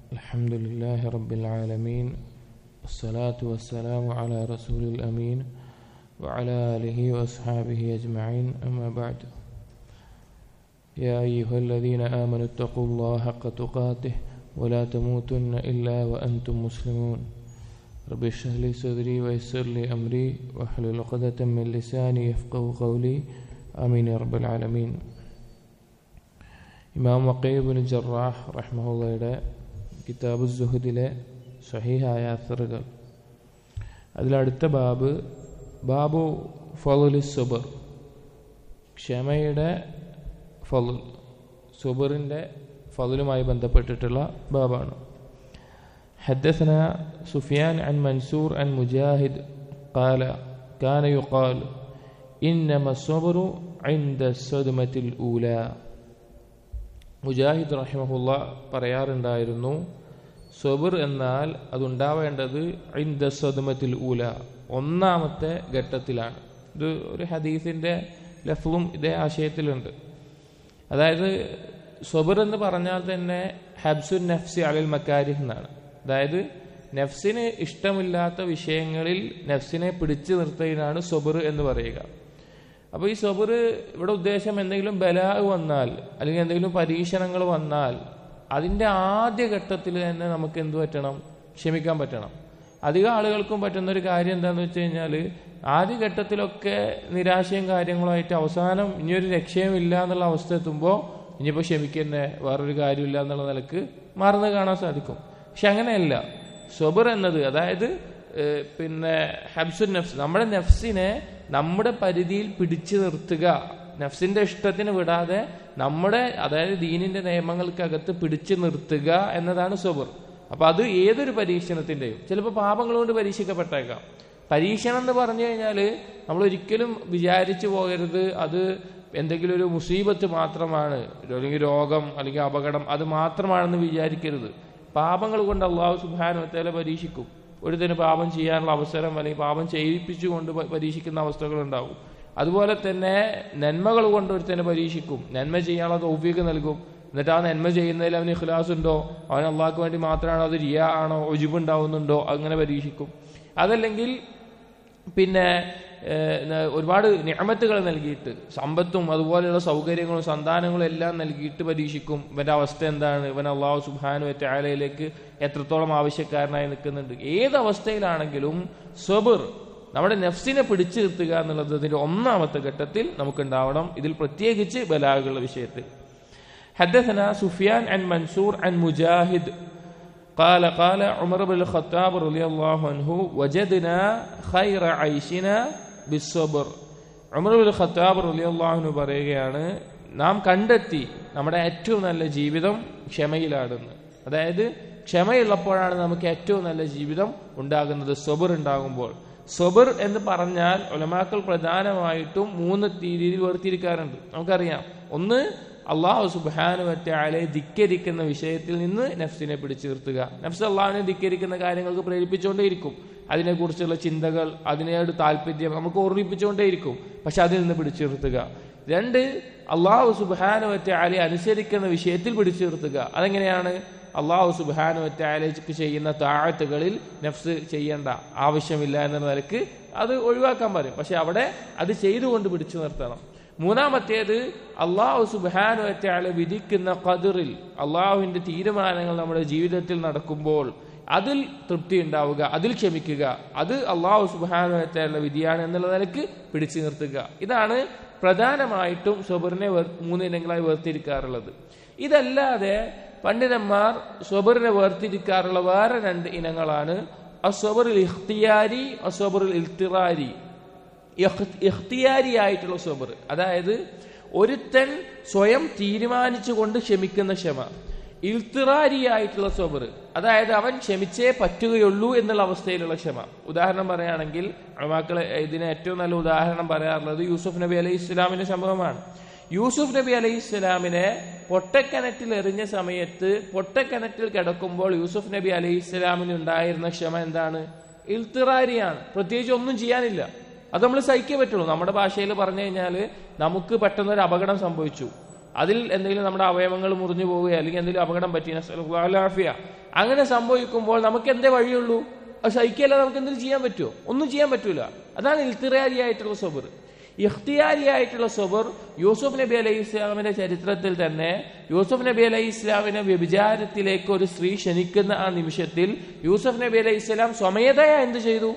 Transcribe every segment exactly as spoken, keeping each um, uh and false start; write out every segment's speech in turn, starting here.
الحمد لله رب العالمين والصلاة والسلام على رسول الأمين وعلى آله وأصحابه أجمعين أما بعد يا أيها الذين آمنوا اتقوا الله حق تقاته ولا تموتن إلا وأنتم مسلمون رب اشرح لي صدري ويسر لي أمري واحلل عقدة من لساني يفقهوا قولي آمين يا رب العالمين. ഇമാം വഖീ ഇബ്നു ജറാഹ് റഹ്മഹുള്ളയുടെ കിതാബു സുഹദിലെ സ്വഹീഹായ അസറുകൾ, അതിലടുത്ത ബാബ് ബാബു ഫളുൽ സുബർ, ക്ഷമയുടെ ഫളുൽ, സുബറിൻ്റെ ഫളുലുമായി ബന്ധപ്പെട്ടിട്ടുള്ള ബാബാണ്. حدثنا سفيان عن منصور عن مجاهد قال كان يقال إنما الصبر عند الصدمة الأولى. മുജാഹിദ് റഹിമഹുള്ള പറയാറുണ്ടായിരുന്നു, സബർ എന്നാൽ അതുണ്ടാവേണ്ടത് ഇൻദ സദ്മത്തിൽ ഊല, ഒന്നാമത്തെ ഘട്ടത്തിലാണ്. ഇത് ഒരു ഹദീസിന്റെ ലഫ്ലും ഇതേ ആശയത്തിലുണ്ട്. അതായത് സബർ എന്ന് പറഞ്ഞാൽ തന്നെ ഹബ്സുൻ നഫ്സി അലൽ മക്കാരിഹ് എന്നാണ്. അതായത് നഫ്സിന് ഇഷ്ടമില്ലാത്ത വിഷയങ്ങളിൽ നഫ്സിനെ പിടിച്ചു നിർത്തുന്നതിനാണ് സബർ എന്ന് പറയുക. അപ്പോൾ ഈ സബർ ഇവിടെ ഉദ്ദേശം എന്തെങ്കിലും ബലാ വന്നാൽ അല്ലെങ്കിൽ എന്തെങ്കിലും പരീക്ഷണങ്ങൾ വന്നാൽ അതിൻ്റെ ആദ്യ ഘട്ടത്തിൽ തന്നെ നമുക്ക് എന്തു പറ്റണം? ക്ഷമിക്കാൻ പറ്റണം. അധികം ആളുകൾക്കും പറ്റുന്ന ഒരു കാര്യം എന്താണെന്ന് വെച്ച് കഴിഞ്ഞാൽ, ആദ്യ ഘട്ടത്തിലൊക്കെ നിരാശയും കാര്യങ്ങളുമായിട്ട് അവസാനം ഇനിയൊരു രക്ഷയുമില്ല എന്നുള്ള അവസ്ഥ എത്തുമ്പോൾ ഇനിയിപ്പോൾ ക്ഷമിക്കുന്നേ വേറൊരു കാര്യമില്ല എന്നുള്ള നിലക്ക് മാറുന്നത് കാണാൻ സാധിക്കും. പക്ഷെ അങ്ങനെയല്ല. സബർ എന്നത് അതായത് പിന്നെ ഹബ്സുൻ നഫ്സ്, നമ്മുടെ നഫ്സിനെ നമ്മുടെ പരിധിയിൽ പിടിച്ചു നിർത്തുക, നഫ്സിന്റെ ഇഷ്ടത്തിന് വിടാതെ നമ്മുടെ അതായത് ദീനിന്റെ നിയമങ്ങൾക്കകത്ത് പിടിച്ചു നിർത്തുക എന്നതാണ് സബർ. അപ്പൊ അത് ഏതൊരു പരീക്ഷണത്തിന്റെയും, ചിലപ്പോൾ പാപങ്ങൾ കൊണ്ട് പരീക്ഷിക്കപ്പെട്ടേക്കാം. പരീക്ഷണം എന്ന് പറഞ്ഞു കഴിഞ്ഞാൽ നമ്മൾ ഒരിക്കലും വിചാരിച്ചു പോകരുത് അത് എന്തെങ്കിലും ഒരു മുസീബത്ത് മാത്രമാണ്, അല്ലെങ്കിൽ രോഗം അല്ലെങ്കിൽ അപകടം അത് മാത്രമാണെന്ന് വിചാരിക്കരുത്. പാപങ്ങൾ കൊണ്ട് അല്ലാഹു സുബ്ഹാനഹു വ തആല പരീക്ഷിക്കും. ഒരുത്തന് പാപം ചെയ്യാനുള്ള അവസരം അല്ലെങ്കിൽ പാപം ചെയ്യിപ്പിച്ചുകൊണ്ട് പരീക്ഷിക്കുന്ന അവസ്ഥകൾ ഉണ്ടാവും. അതുപോലെ തന്നെ നന്മകൾ കൊണ്ട് ഒരുത്തനെ പരീക്ഷിക്കും, നന്മ ചെയ്യാനുള്ള തൗഫീഖ് നൽകും. എന്നിട്ട് ആ നന്മ ചെയ്യുന്നതിൽ അവന് ഇഖ്ലാസ് ഉണ്ടോ, അവൻ അള്ളാഹ്ക്ക് വേണ്ടി മാത്രമാണോ, അത് റിയാ ആണോ, ഉജ്ബ് ഉണ്ടാവുന്നുണ്ടോ, അങ്ങനെ പരീക്ഷിക്കും. അതല്ലെങ്കിൽ പിന്നെ ഒരുപാട് നിഅമത്തുകൾ നൽകിയിട്ട്, സമ്പത്തും അതുപോലെയുള്ള സൗകര്യങ്ങളും സന്താനങ്ങളും എല്ലാം നൽകിയിട്ട് പരീക്ഷിക്കും. ഇവന്റെ അവസ്ഥ എന്താണ്, ഇവൻ അല്ലാഹു സുബ്ഹാനഹു വ തആലയിലേക്ക് എത്രത്തോളം ആവശ്യക്കാരനായി നിൽക്കുന്നുണ്ട്. ഏതവസ്ഥയിലാണെങ്കിലും സബർ, നമ്മുടെ നഫ്സിനെ പിടിച്ചു നിർത്തുക എന്നുള്ളത് ഇതിന്റെ ഒന്നാമത്തെ ഘട്ടത്തിൽ നമുക്കുണ്ടാവണം. ഇതിൽ പ്രത്യേകിച്ച് ബലാഗുകളുടെ വിഷയത്തിൽ. ഹദ്ദസനാ സുഫിയാൻ അൻ മൻസൂർ അൻ മുജാഹിദ് قال قال عمر بن الخطاب رضي الله عنه وجدنا خير عيشنا بالصبر. ഉമർ ബിൻ ഖത്താബ് റളിയല്ലാഹു അൻഹു പറയുകയാണ്, നാം കണ്ടെത്തി നമ്മുടെ ഏറ്റവും നല്ല ജീവിതം ക്ഷമയിലാണെന്ന്. അതായത് ക്ഷമയുള്ളപ്പോഴാണ് നമുക്ക് ഏറ്റവും നല്ല ജീവിതം ഉണ്ടാകുന്നത്, സബർ ഉണ്ടാകുമ്പോൾ. സബർ എന്ന് പറഞ്ഞാൽ ഉലമാക്കൾ പ്രധാനമായിട്ടും മൂന്ന് രീതിയിൽ വേർതിരിക്കാറുണ്ട്. നമുക്കറിയാം, ഒന്ന് അള്ളാഹു സുബ്ഹാനഹു വ തആലയെ ധിക്കരിക്കുന്ന വിഷയത്തിൽ നിന്ന് നഫ്സിനെ പിടിച്ചു നിർത്തുക. നഫ്സ് അള്ളാഹുവിനെ ധിക്കരിക്കുന്ന കാര്യങ്ങൾക്ക് പ്രേരിപ്പിച്ചുകൊണ്ടേയിരിക്കും. അതിനെക്കുറിച്ചുള്ള ചിന്തകൾ, അതിനോട് താല്പര്യം നമുക്ക് ഓർമ്മിപ്പിച്ചുകൊണ്ടേയിരിക്കും. പക്ഷെ അതിൽ നിന്ന് പിടിച്ചു നിർത്തുക. രണ്ട്, അള്ളാഹു സുബ്ഹാനഹു വ തആലയെ അനുസരിക്കുന്ന വിഷയത്തിൽ പിടിച്ചു നിർത്തുക. അതെങ്ങനെയാണ്? അള്ളാഹു സുബ്ഹാനഹു വ തആലയ്ക്ക് ചെയ്യുന്ന താഅത്തുകളിൽ നഫ്സ് ചെയ്യേണ്ട ആവശ്യമില്ല എന്ന നിലക്ക് അത് ഒഴിവാക്കാൻ പറയും. പക്ഷെ അവിടെ അത് ചെയ്തുകൊണ്ട് പിടിച്ചു നിർത്തണം. മൂന്നാമത്തേത്, അള്ളാഹു സുബ്ഹാനഹു വ തആല വിധിക്കുന്ന ഖദറിൽ, അള്ളാഹുവിന്റെ തീരുമാനങ്ങൾ നമ്മുടെ ജീവിതത്തിൽ നടക്കുമ്പോൾ അതിൽ തൃപ്തി ഉണ്ടാവുക, അതിൽ ക്ഷമിക്കുക. അത് അള്ളാഹു സുബ്ഹാനഹു വ തആലയുടെ വിധിയാണ് എന്നുള്ള നിലക്ക് പിടിച്ചു നിർത്തുക. ഇതാണ് പ്രധാനമായിട്ടും സബറിനെ മൂന്നിനങ്ങളായി വേർതിരിക്കാറുള്ളത്. ഇതല്ലാതെ പണ്ഡിതന്മാർ സബറിനെ വേർതിരിക്കാറുള്ള വേറെ രണ്ട് ഇനങ്ങളാണ് അസ്സബറുൽ ഇഖ്തിയാരി, അസ്സബറുൽ ഇൽത്തിറാരി. ഇഖ്തിയാരി ആയിട്ടുള്ള സബർ, അതായത് ഒരുത്തൻ സ്വയം തീരുമാനിച്ചുകൊണ്ട് ക്ഷമിക്കുന്ന ക്ഷമ. ഇൽത്തിറാരി ആയിട്ടുള്ള സബർ, അതായത് അവൻ ക്ഷമിച്ചേ പറ്റുകയുള്ളൂ എന്നുള്ള അവസ്ഥയിലുള്ള ക്ഷമ. ഉദാഹരണം പറയുകയാണെങ്കിൽ ഉലമാക്കൾ ഇതിന് ഏറ്റവും നല്ല ഉദാഹരണം പറയാറുള്ളത് യൂസുഫ് നബി അലൈഹി ഇസ്ലാമിന്റെ സംഭവമാണ്. യൂസുഫ് നബി അലൈഹി ഇസ്ലാമിനെ പൊട്ടക്കിണറ്റിൽ എറിഞ്ഞ സമയത്ത് പൊട്ടക്കിണറ്റിൽ കിടക്കുമ്പോൾ യൂസുഫ് നബി അലൈഹി ഇസ്ലാമിന് ഉണ്ടായിരുന്ന ക്ഷമ എന്താണ്? ഇൽത്തിറാരിയാണ്. പ്രത്യേകിച്ച് ഒന്നും ചെയ്യാനില്ല, അത് നമ്മൾ സഹിക്കേ പറ്റുള്ളൂ. നമ്മുടെ ഭാഷയിൽ പറഞ്ഞു കഴിഞ്ഞാൽ നമുക്ക് പെട്ടെന്നൊരു അപകടം സംഭവിച്ചു, അതിൽ എന്തെങ്കിലും നമ്മുടെ അവയവങ്ങൾ മുറിഞ്ഞു പോവുകയോ അല്ലെങ്കിൽ എന്തെങ്കിലും അപകടം പറ്റി നസ്അലുല്ലാഹിയ അങ്ങനെ സംഭവിക്കുമ്പോൾ നമുക്ക് എന്തേ വഴിയുള്ളൂ? അത് സഹിക്കല്ല, നമുക്ക് എന്തെങ്കിലും ചെയ്യാൻ പറ്റുമോ? ഒന്നും ചെയ്യാൻ പറ്റൂല. അതാണ് ഇൽത്തിറാരിയായിട്ടുള്ള സബർ. ഇഖ്തിയാരിയായിട്ടുള്ള സബർ യൂസുഫ് നബി അലൈഹി ഇസ്ലാമിന്റെ ചരിത്രത്തിൽ തന്നെ യൂസുഫ് നബി അലൈഹി ഇസ്ലാമിനെ വ്യഭിചാരത്തിലേക്ക് ഒരു സ്ത്രീ ക്ഷണിക്കുന്ന ആ നിമിഷത്തിൽ യൂസുഫ് നബി അലൈഹി ഇസ്ലാം സ്വമേധയാ എന്ത് ചെയ്തു?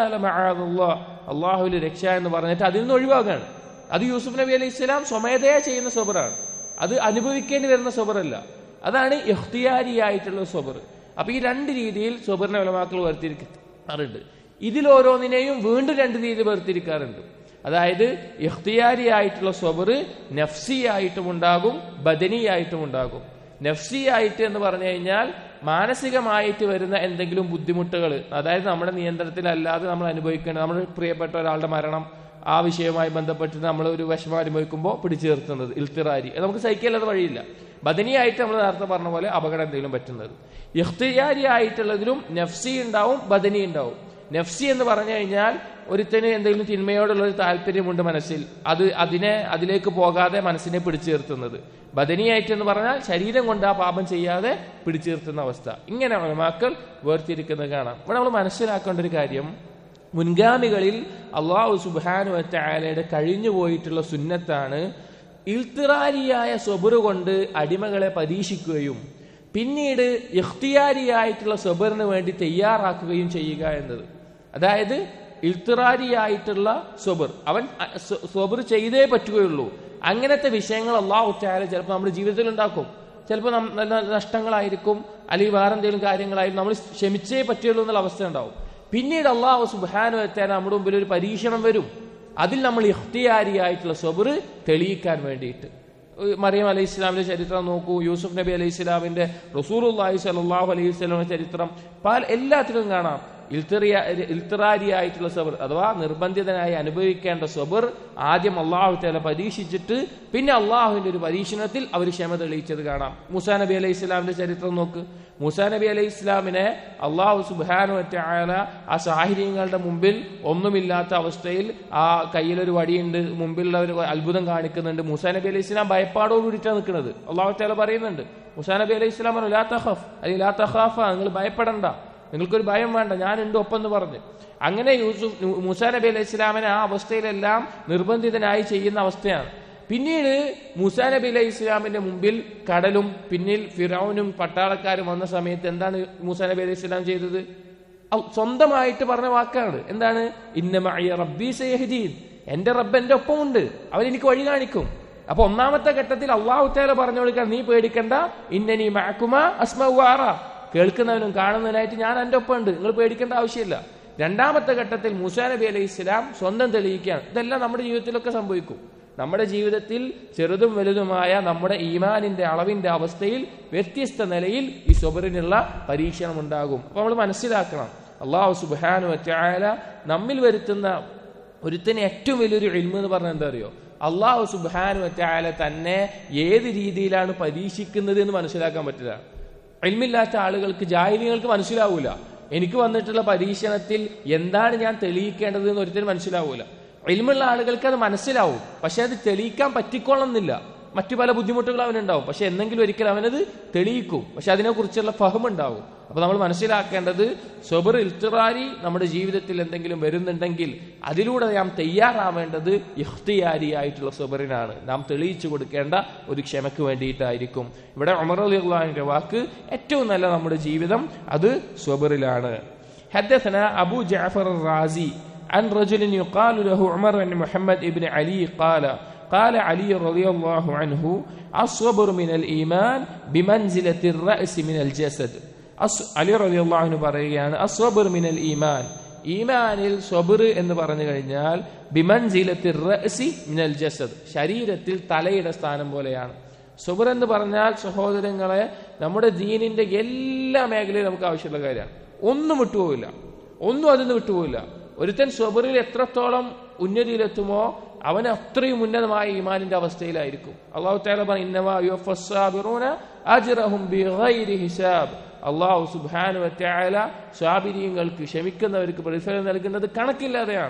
അള്ളാഹുവിൽ രക്ഷ എന്ന് പറഞ്ഞിട്ട് അതിൽ നിന്ന് ഒഴിവാകാണ്. അത് യൂസുഫ് നബി അലൈഹി ഇസ്ലാം സ്വമേധയാ ചെയ്യുന്ന സബറാണ്. അത് അനുഭവിക്കേണ്ടി വരുന്ന സബറല്ല. അതാണ് ഇഖ്തിയാരിയായിട്ടുള്ള സബർ. അപ്പൊ ഈ രണ്ട് രീതിയിൽ സബറിനെ ഉലമാക്കൾ വേർതിരിക്കാറുണ്ട്. ഇതിലോരോന്നിനെയും വീണ്ടും രണ്ട് രീതിയിൽ വേർതിരിക്കാറുണ്ട്. അതായത് ഇഖ്തിയാരിയായിട്ടുള്ള സബർ നഫ്സിയായിട്ടും ഉണ്ടാകും, ബദനിയായിട്ടും ഉണ്ടാകും. നഫ്സിയായിട്ട് എന്ന് പറഞ്ഞു കഴിഞ്ഞാൽ മാനസികമായിട്ട് വരുന്ന എന്തെങ്കിലും ബുദ്ധിമുട്ടുകൾ, അതായത് നമ്മുടെ നിയന്ത്രണത്തിലല്ലാതെ നമ്മൾ അനുഭവിക്കേണ്ട, നമ്മുടെ പ്രിയപ്പെട്ട ഒരാളുടെ മരണം, ആ വിഷയവുമായി ബന്ധപ്പെട്ട് നമ്മൾ ഒരു വിഷമം അനുഭവിക്കുമ്പോൾ പിടിച്ചു നിർത്തുന്നത് ഇൽത്തിറാരി, നമുക്ക് സഹിക്കല്ലാതെ വഴിയില്ല. ബദനിയായിട്ട് നമ്മൾ നേരത്തെ പറഞ്ഞ പോലെ അപകടം എന്തെങ്കിലും പറ്റുന്നത്. ഇഖ്തിയാരി ആയിട്ടുള്ളതിലും നഫ്സി ഉണ്ടാവും, ബദനി ഉണ്ടാവും. നഫ്സി എന്ന് പറഞ്ഞു കഴിഞ്ഞാൽ ഒരുത്തന് എന്തെങ്കിലും തിന്മയോടുള്ള ഒരു താല്പര്യമുണ്ട് മനസ്സിൽ, അത് അതിനെ അതിലേക്ക് പോകാതെ മനസ്സിനെ പിടിച്ചു നിർത്തുന്നത്. ബദനിയായിട്ട് എന്ന് പറഞ്ഞാൽ ശരീരം കൊണ്ട് ആ പാപം ചെയ്യാതെ പിടിച്ചു നിർത്തുന്ന അവസ്ഥ. ഇങ്ങനെ ഉലമാക്കൾ വേർതിരിക്കുന്നത് കാണാം. ഇവിടെ നമ്മൾ മനസ്സിലാക്കേണ്ട ഒരു കാര്യം, മുൻഗാമികളിൽ അള്ളാഹു സുബ്ഹാനഹു വ തആലയുടെ കഴിഞ്ഞു പോയിട്ടുള്ള സുന്നത്താണ് ഇൽത്തിറാരിയായ സബർ കൊണ്ട് അടിമകളെ പരീക്ഷിക്കുകയും പിന്നീട് ഇഖ്തിയാരിയായിട്ടുള്ള സബറിന് വേണ്ടി തയ്യാറാക്കുകയും ചെയ്യുക എന്നത്. അതായത് ഇൽത്തിറാരിയായിട്ടുള്ള സബർ, അവൻ സബർ ചെയ്തേ പറ്റുകയുള്ളൂ. അങ്ങനത്തെ വിഷയങ്ങൾ അള്ളാഹു തആല ചിലപ്പോൾ നമ്മുടെ ജീവിതത്തിൽ ഉണ്ടാക്കും. ചിലപ്പോൾ നല്ല നഷ്ടങ്ങളായിരിക്കും, അല്ലെങ്കിൽ വേറെ എന്തെങ്കിലും കാര്യങ്ങളായിരിക്കും, നമ്മൾ ക്ഷമിച്ചേ പറ്റുള്ളൂ എന്നുള്ള അവസ്ഥ ഉണ്ടാവും. പിന്നീട് അള്ളാഹു സുബ്ഹാനഹു വ തആല നമ്മുടെ മുമ്പിൽ ഒരു പരീക്ഷണം വരും. അതിൽ നമ്മൾ ഇഖ്തിയാരിയായിട്ടുള്ള സബർ തെളിയിക്കാൻ വേണ്ടിയിട്ട്. മറിയം അലൈഹി ഇസ്ലാമിന്റെ ചരിത്രം നോക്കൂ, യൂസുഫ് നബി അലൈഹി ഇസ്ലാമിന്റെ, റസൂലുള്ളാഹി സ്വല്ലല്ലാഹു അലൈഹി വസല്ലമയുടെ ചരിത്രം, പല എല്ലാത്തിലും കാണാം ഇൽത്തിറിയ ഇൽത്തിറാരിയായിട്ടുള്ള സബർ അഥവാ നിർബന്ധിതനായി അനുഭവിക്കേണ്ട സബർ ആദ്യം അള്ളാഹു തആല പരീക്ഷിച്ചിട്ട് പിന്നെ അള്ളാഹുവിന്റെ ഒരു പരീക്ഷണത്തിൽ അവർ ക്ഷമ തെളിയിച്ചത് കാണാം. മൂസാ നബി അലൈഹി ഇസ്ലാമിന്റെ ചരിത്രം നോക്ക്. മൂസാ നബി അലൈഹി ഇസ്ലാമിനെ അള്ളാഹു സുബ്ഹാനഹു വ തആല ആ സാഹിര്യങ്ങളുടെ മുമ്പിൽ ഒന്നുമില്ലാത്ത അവസ്ഥയിൽ ആ കയ്യിലൊരു വടിയുണ്ട്, മുമ്പിലുള്ള ഒരു അത്ഭുതം കാണിക്കുന്നുണ്ട്. മൂസാ നബി അലൈഹി ഇസ്ലാം ഭയപ്പാടോട് കൂടിയിട്ടാണ് നിൽക്കുന്നത്. അള്ളാഹു തആല പറയുന്നുണ്ട്, മൂസാ നബി അലൈഹി ഇസ്ലാം പറഞ്ഞു ലാ തഖഫ്, അല്ലെങ്കിൽ ലാ തഖാഫ, നിങ്ങൾ ഭയപ്പെടണ്ട, നിങ്ങൾക്കൊരു ഭയം വേണ്ട, ഞാൻ ഉണ്ട് ഒപ്പം എന്ന് പറഞ്ഞ്. അങ്ങനെ യൂസുഫ് മൂസാ നബി അലൈഹി ഇസ്ലാമിനെ ആ അവസ്ഥയിലെല്ലാം നിർബന്ധിതനായി ചെയ്യുന്ന അവസ്ഥയാണ്. പിന്നീട് മൂസാ നബി അലൈഹി ഇസ്ലാമിന്റെ മുമ്പിൽ കടലും പിന്നിൽ ഫിറഔനും പട്ടാളക്കാരും വന്ന സമയത്ത് എന്താണ് മൂസാ നബി അലൈഹി ഇസ്ലാം ചെയ്തത്? സ്വന്തമായിട്ട് പറഞ്ഞ വാക്കാണ്. എന്താണ്? ഇന്ന മഅയ റബ്ബി സയഹ്ദീൻ, എന്റെ റബ്ബ് എന്റെ ഒപ്പമുണ്ട്, അവൻ എനിക്ക് വഴി കാണിക്കും. അപ്പൊ ഒന്നാമത്തെ ഘട്ടത്തിൽ അല്ലാഹു തആല പറഞ്ഞു കൊടുക്കാൻ, നീ പേടിക്കണ്ട, ഇന്നനി മഅകുമാ അസ്മഉ വ അറാ, കേൾക്കുന്നവനും കാണുന്നവനായിട്ട് ഞാൻ എൻ്റെ ഒപ്പം ഉണ്ട്, നിങ്ങൾ പേടിക്കേണ്ട ആവശ്യമില്ല. രണ്ടാമത്തെ ഘട്ടത്തിൽ മൂസാ നബി അലൈഹി ഇസ്ലാം സ്വന്തം തെളിയിക്കുകയാണ്. ഇതെല്ലാം നമ്മുടെ ജീവിതത്തിലൊക്കെ സംഭവിക്കും. നമ്മുടെ ജീവിതത്തിൽ ചെറുതും വലുതുമായ നമ്മുടെ ഈമാനിന്റെ അളവിന്റെ അവസ്ഥയിൽ വ്യത്യസ്ത നിലയിൽ ഈ സബറിനുള്ള പരീക്ഷണം ഉണ്ടാകും. അപ്പൊ നമ്മൾ മനസ്സിലാക്കണം, അല്ലാഹു സുബ്ഹാനഹു വ തആല നമ്മിൽ വരുത്തുന്ന ഒരുത്തിന് ഏറ്റവും വലിയൊരു ഇൽമ് എന്ന് പറഞ്ഞാൽ എന്താ അറിയോ? അല്ലാഹു സുബ്ഹാനഹു വ തആല തന്നെ ഏത് രീതിയിലാണ് പരീക്ഷിക്കുന്നത് എന്ന് മനസ്സിലാക്കാൻ പറ്റില്ല. ഇൽമില്ലാത്ത ആളുകൾക്ക്, ജാഹിലികൾക്ക് മനസ്സിലാവൂല. എനിക്ക് വന്നിട്ടുള്ള പരീക്ഷണത്തിൽ എന്താണ് ഞാൻ തെളിയിക്കേണ്ടത് എന്ന് ഒരിക്കലും മനസ്സിലാവൂല. ഇൽമുള്ള ആളുകൾക്ക് അത് മനസ്സിലാവും, പക്ഷെ അത് തെളിയിക്കാൻ പറ്റിക്കൊള്ളുന്നില്ല. മറ്റു പല ബുദ്ധിമുട്ടുകൾ അവനുണ്ടാവും, പക്ഷെ എന്തെങ്കിലും ഒരിക്കലും അവനത് തെളിയിക്കും, പക്ഷെ അതിനെക്കുറിച്ചുള്ള ഫഹം ഉണ്ടാവും. അപ്പൊ നമ്മൾ മനസ്സിലാക്കേണ്ടത്, സബർ ഇൽത്തിറാരി നമ്മുടെ ജീവിതത്തിൽ എന്തെങ്കിലും വരുന്നുണ്ടെങ്കിൽ അതിലൂടെ നാം തയ്യാറാവേണ്ടത് ഇഖ്തിയാരി ആയിട്ടുള്ള സബറിനാണ്. നാം തെളിയിച്ചു കൊടുക്കേണ്ട ഒരു ക്ഷമയ്ക്ക് വേണ്ടിയിട്ടായിരിക്കും. ഇവിടെ ഉമർ റളിയല്ലാഹു അൻഹുവിന്റെ വാക്ക്, ഏറ്റവും നല്ല നമ്മുടെ ജീവിതം അത് സബറിലാണ്. ഹദ്ദസനാ അബൂ ജഅഫർ الرازي عن رجل يقال له عمر بن محمد ابن علي قال قال علي رضي الله عنه الصبر من الإيمان بمنزلة الرأس من الجسد. അലി റളിയല്ലാഹു അൻഹു പറയുകയാണ്, അസ്വബർ മിനൽ ഈമാൻ, ഈമാനിൽ സബർ എന്ന് പറഞ്ഞു കഴിഞ്ഞാൽ ബിമൻസിലത്തി റഅസി മിനൽ ജസദ്, ശരീരത്തിൽ തലയുടെ സ്ഥാനം പോലെയാണ്. സബർ എന്ന് പറഞ്ഞാൽ സഹോദരങ്ങളെ, നമ്മുടെ ദീനിന്റെ എല്ലാ മേഖലയും നമുക്ക് ആവശ്യമുള്ള കാര്യമാണ്. ഒന്നും വിട്ടുപോകില്ല, ഒന്നും അതിന് വിട്ടുപോകില്ല. ഒരുത്തൻ സബറിൽ എത്രത്തോളം ഉന്നതിയിലെത്തുമോ അവന് അത്രയും ഉന്നതമായ ഈമാനിന്റെ അവസ്ഥയിലായിരിക്കും. അല്ലാഹു തആല പറഞ്ഞു, ഇന്നമാ യുവഫസ്സാബിറൂന അജ്റഹും ബിഗൈരി ഹിസാബ്, അല്ലാഹു സുബ്ഹാനഹു വ തആല സാബിരീങ്ങൾക്ക്, ക്ഷമിക്കുന്നവർക്ക് പ്രതിഫലം നൽകുന്നത് കണക്കില്ലാതെയാണ്.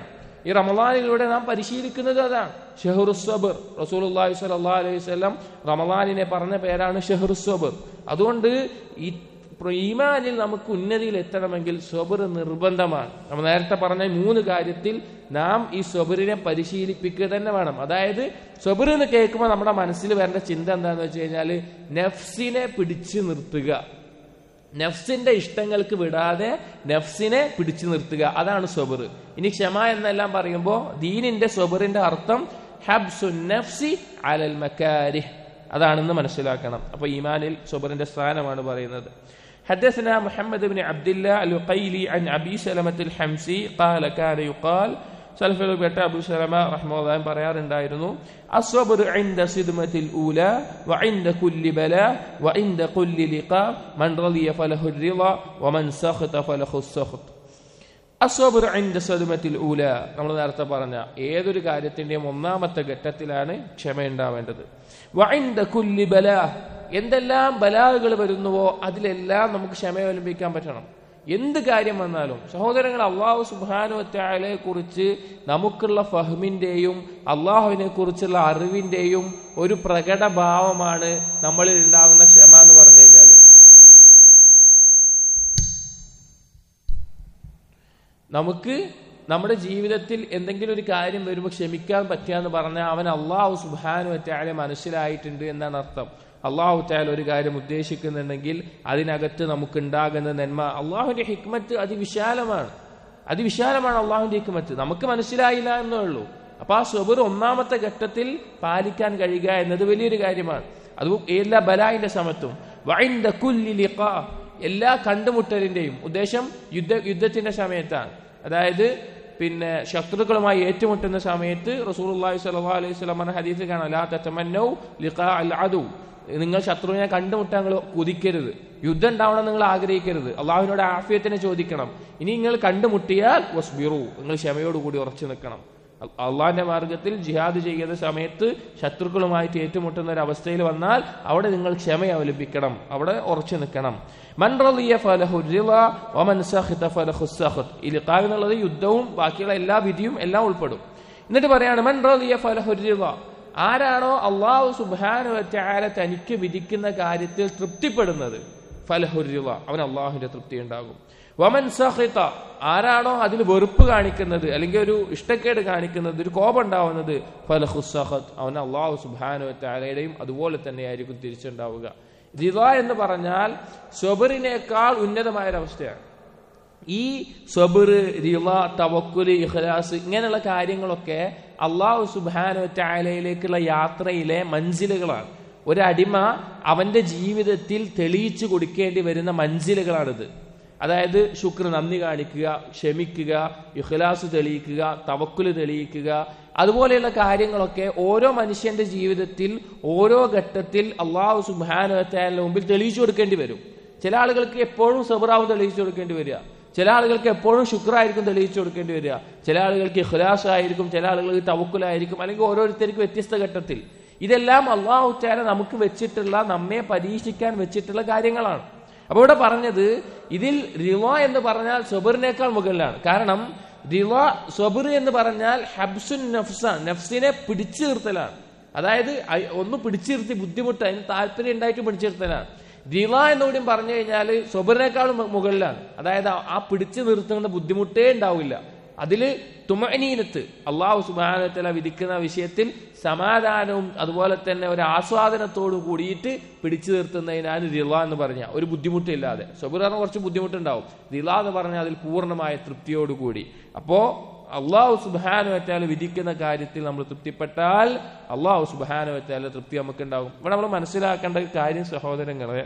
ഈ റമളാനിലൂടെ നാം പരിശീലിക്കുന്നത് അതാണ്. ഷഹ്റുസ് സബ്ർ. റസൂലുള്ളാഹി സ്വല്ലല്ലാഹു അലൈഹി വസല്ലം റമളാനിനെ പറഞ്ഞ പേരാണ് ഷഹ്റുസ് സബ്ർ. അതുകൊണ്ട് ഈ ഈമാനിൽ നമുക്ക് ഉന്നതിയിൽ എത്തണമെങ്കിൽ സബ്ർ നിർബന്ധമാണ്. നമ്മൾ നേരത്തെ പറഞ്ഞ മൂന്ന് കാര്യത്തിൽ നാം ഈ സബ്റിനെ പരിശീലിപ്പിക്കുക തന്നെ വേണം. അതായത് സബ്ർ എന്ന് കേൾക്കുമ്പോൾ നമ്മുടെ മനസ്സിൽ വരേണ്ട ചിന്ത എന്താണെന്ന് വെച്ച് കഴിഞ്ഞാൽ നഫ്സിനെ പിടിച്ചു നിർത്തുക, നഫ്സിന്റെ ഇഷ്ടങ്ങൾക്ക് വിടാതെ നഫ്സിനെ പിടിച്ചു നിർത്തുക, അതാണ് സബ്ർ. ഇനി ക്ഷമ എന്നെല്ലാം പറയുമ്പോൾ ദീനിന്റെ സബ്റിന്റെ അർത്ഥം ഹബ്സുൻ നഫ്സി അലൽ മകാരിഹ്, അതാണെന്ന് മനസ്സിലാക്കണം. അപ്പൊ ഈമാനിൽ സബ്റിന്റെ സ്ഥാനമാണ് പറയുന്നത്. حدثنا محمد بن عبد الله القيلي عن أبي سلمة الحمصي قال كان يقال സലഫിൽ ബെട്ട അബൂ സലമ റഹ്മത്തുള്ളാഹി പറയാറുണ്ടായിരുന്നു, അസ്വബ്റു ഇൻദ സിദ്മത്തിൽ ഊല വഇൻദ കുല്ലി ബലാ വഇൻദ കുല്ലി ലിഖാ മൻ റളിയ ഫലഹു റിള വമൻ സഖത ഫലഹു സഖത്. അസ്വബ്റു ഇൻദ സിദ്മത്തിൽ ഊല, നമ്മൾ നേരത്തെ പറഞ്ഞ ഏതൊരു കാര്യത്തിന്റെയും ഒന്നാമത്തെ ഘട്ടത്തിലാണ് ക്ഷമ ഉണ്ടാവേണ്ടത്. വഇൻദ കുല്ലി ബലാ, എന്തെല്ലാം ബലാകൾ വരുന്നുവോ അതിലെല്ലാം നമുക്ക് ക്ഷമ അവലംബിക്കാൻ പറ്റണം. എന്ത് കാര്യം വന്നാലും സഹോദരങ്ങൾ, അള്ളാഹു സുബ്ഹാനഹു വ തആലയെ കുറിച്ച് നമുക്കുള്ള ഫഹ്മിന്റെയും അള്ളാഹുവിനെ കുറിച്ചുള്ള അറിവിന്റെയും ഒരു പ്രകടഭാവമാണ് നമ്മളിൽ ഉണ്ടാകുന്ന ക്ഷമ എന്ന് പറഞ്ഞു കഴിഞ്ഞാൽ. നമുക്ക് നമ്മുടെ ജീവിതത്തിൽ എന്തെങ്കിലും ഒരു കാര്യം വരുമ്പോൾ ക്ഷമിക്കാൻ പറ്റുകയെന്ന് പറഞ്ഞാൽ അവൻ അള്ളാഹു സുബ്ഹാനഹു വ തആലയെ മനസ്സിലായിട്ടുണ്ട് എന്നാണ് അർത്ഥം. അള്ളാഹു തആല ഒരു കാര്യം ഉദ്ദേശിക്കുന്നുണ്ടെങ്കിൽ അതിനകത്ത് നമുക്കുണ്ടാകുന്ന നന്മ, അള്ളാഹുവിന്റെ ഹിക്മത്ത് അതിവിശാലമാണ്. അതിവിശാലമാണ് അള്ളാഹുവിന്റെ ഹിക്മത്ത്, നമുക്ക് മനസ്സിലായില്ല എന്നേ ഉള്ളൂ. അപ്പൊ ആ സബ്ർ ഒന്നാമത്തെ ഘട്ടത്തിൽ പാലിക്കാൻ കഴിയുക എന്നത് വലിയൊരു കാര്യമാണ്. അത് എല്ലാ ബലായിന്റെ സമയത്തും. വഇൻദ കുല്ലി ലിഖാ, എല്ലാ കണ്ടുമുട്ടലിന്റെയും ഉദ്ദേശം യുദ്ധ യുദ്ധത്തിന്റെ സമയത്താണ്. അതായത് പിന്നെ ശത്രുക്കളുമായി ഏറ്റുമുട്ടുന്ന സമയത്ത് റസൂലുള്ളാഹി സ്വല്ലല്ലാഹു അലൈഹി വസല്ലം എന്ന ഹദീസിൽ കാണാം, ലാ തതമന്നൗ ലിഖാ അൽ അദു, നിങ്ങൾ ശത്രുവിനെ കണ്ടുമുട്ടാൻ നിങ്ങൾ കൊതിക്കരുത്, യുദ്ധം ഉണ്ടാവണം നിങ്ങൾ ആഗ്രഹിക്കരുത്, അള്ളാഹുവിനോട് ആഫിയത്തിനെ ചോദിക്കണം. ഇനി നിങ്ങൾ കണ്ടുമുട്ടിയാൽ വസ്ബിറു, നിങ്ങൾ ക്ഷമയോടുകൂടി ഉറച്ചു നിൽക്കണം. അള്ളാഹിന്റെ മാർഗത്തിൽ ജിഹാദ് ചെയ്യുന്ന സമയത്ത് ശത്രുക്കളുമായിട്ട് ഏറ്റുമുട്ടുന്ന ഒരു അവസ്ഥയിൽ വന്നാൽ അവിടെ നിങ്ങൾ ക്ഷമ അവലംബിക്കണം, അവിടെ ഉറച്ചു നിൽക്കണം. മൻ റളിയ ഫലഹു റിള വമൻ സഖത ഫലഹു സഖത്. ഈ ലിഖാ എന്നുള്ളത് യുദ്ധവും ബാക്കിയുള്ള എല്ലാ വിധിയും എല്ലാം ഉൾപ്പെടും. എന്നിട്ട് പറയാണ് മൻ റളിയ ഫലഹു റിള, ആരാണോ അള്ളാഹു സുബ്ഹാനഹു വ തആല തനിക്ക് വിധിക്കുന്ന കാര്യത്തിൽ തൃപ്തിപ്പെടുന്നത്, ഫലഹു റിള, അവൻ അള്ളാഹുവിന്റെ തൃപ്തി ഉണ്ടാകും. വമൻ സഖത, ആരാണോ അതിൽ വെറുപ്പ് കാണിക്കുന്നത് അല്ലെങ്കിൽ ഒരു ഇഷ്ടക്കേട് കാണിക്കുന്നത്, ഒരു കോപം ഉണ്ടാവുന്നത്, ഫലഹു സഖത്, അവൻ അള്ളാഹു സുബ്ഹാനഹു വ തആലയുടെയും അതുപോലെ തന്നെയായിരിക്കും തിരിച്ചുണ്ടാവുക. റിള എന്ന് പറഞ്ഞാൽ സബ്റിനേക്കാൾ ഉന്നതമായൊരവസ്ഥയാണ്. ഈ സബ്ർ, റിള, തവക്കുൽ, ഇഖ്ലാസ് ഇങ്ങനെയുള്ള കാര്യങ്ങളൊക്കെ അള്ളാഹു സുബ്ഹാനഹു വ തആലയിലേക്കുള്ള യാത്രയിലെ മൻസിലുകളാണ്. ഒരടിമ അവന്റെ ജീവിതത്തിൽ തെളിയിച്ചു കൊടുക്കേണ്ടി വരുന്ന മൻസിലുകളാണിത്. അതായത് ശുക്ർ, നന്ദി കാണിക്കുക, ക്ഷമിക്കുക, ഇഖ്ലാസ് തെളിയിക്കുക, തവക്കുൽ തെളിയിക്കുക, അതുപോലെയുള്ള കാര്യങ്ങളൊക്കെ ഓരോ മനുഷ്യന്റെ ജീവിതത്തിൽ ഓരോ ഘട്ടത്തിൽ അള്ളാഹു സുബ്ഹാനഹു വ തആലയുടെ മുമ്പിൽ തെളിയിച്ചു കൊടുക്കേണ്ടി വരും. ചില ആളുകൾക്ക് എപ്പോഴും സബ്റാവും തെളിയിച്ചു കൊടുക്കേണ്ടി വരിക, ചില ആളുകൾക്ക് എപ്പോഴും ശുക്രായിരിക്കും തെളിയിച്ചു കൊടുക്കേണ്ടി വരിക, ചില ആളുകൾക്ക് ഇഖ്ലാസ് ആയിരിക്കും, ചില ആളുകൾക്ക് തവക്കുലായിരിക്കും, അല്ലെങ്കിൽ ഓരോരുത്തർക്കും വ്യത്യസ്ത ഘട്ടത്തിൽ. ഇതെല്ലാം അള്ളാഹു തആല നമുക്ക് വെച്ചിട്ടുള്ള, നമ്മെ പരീക്ഷിക്കാൻ വെച്ചിട്ടുള്ള കാര്യങ്ങളാണ്. അപ്പൊ ഇവിടെ പറഞ്ഞത് ഇതിൽ റിള എന്ന് പറഞ്ഞാൽ സബ്റിനേക്കാൾ മുകളിലാണ്. കാരണം റിള, സബ്ർ എന്ന് പറഞ്ഞാൽ ഹബ്സുൻ നഫ്സ, നഫ്സിനെ പിടിച്ചു നിർത്തലാണ്. അതായത് ഒന്ന് പിടിച്ചു നിർത്തി ബുദ്ധിമുട്ട്, അതിന് താല്പര്യം ഉണ്ടായിട്ട് പിടിച്ചു നിർത്തലാണ്. റിള എന്നുകൂടി പറഞ്ഞു കഴിഞ്ഞാൽ സബ്റിനേക്കാളും മുകളിലാണ്. അതായത് ആ പിടിച്ചു നിർത്തുന്ന ബുദ്ധിമുട്ടേ ഉണ്ടാവില്ല. അതില് തുമഅനീനത്ത്, അള്ളാഹു സുബ്ഹാനഹു വ തആല വിധിക്കുന്ന വിഷയത്തിൽ സമാധാനവും അതുപോലെ തന്നെ ഒരു ആസ്വാദനത്തോടു കൂടിയിട്ട് പിടിച്ചു നിർത്തുന്നതിനാണ് റിള എന്ന് പറഞ്ഞ, ഒരു ബുദ്ധിമുട്ടില്ലാതെ. സബ്ർ പറഞ്ഞാൽ കുറച്ച് ബുദ്ധിമുട്ടുണ്ടാവും, റിള എന്ന് പറഞ്ഞാൽ അതിൽ പൂർണ്ണമായ തൃപ്തിയോടുകൂടി. അപ്പോ അള്ളാഹു സുബ്ഹാനഹു വ തആല വിധിക്കുന്ന കാര്യത്തിൽ നമ്മൾ തൃപ്തിപ്പെട്ടാൽ അള്ളാഹു സുബ്ഹാനഹു വ തആല തൃപ്തി നമുക്ക് ഉണ്ടാകും. ഇവിടെ നമ്മൾ മനസ്സിലാക്കേണ്ട ഒരു കാര്യം സഹോദരങ്ങളെ,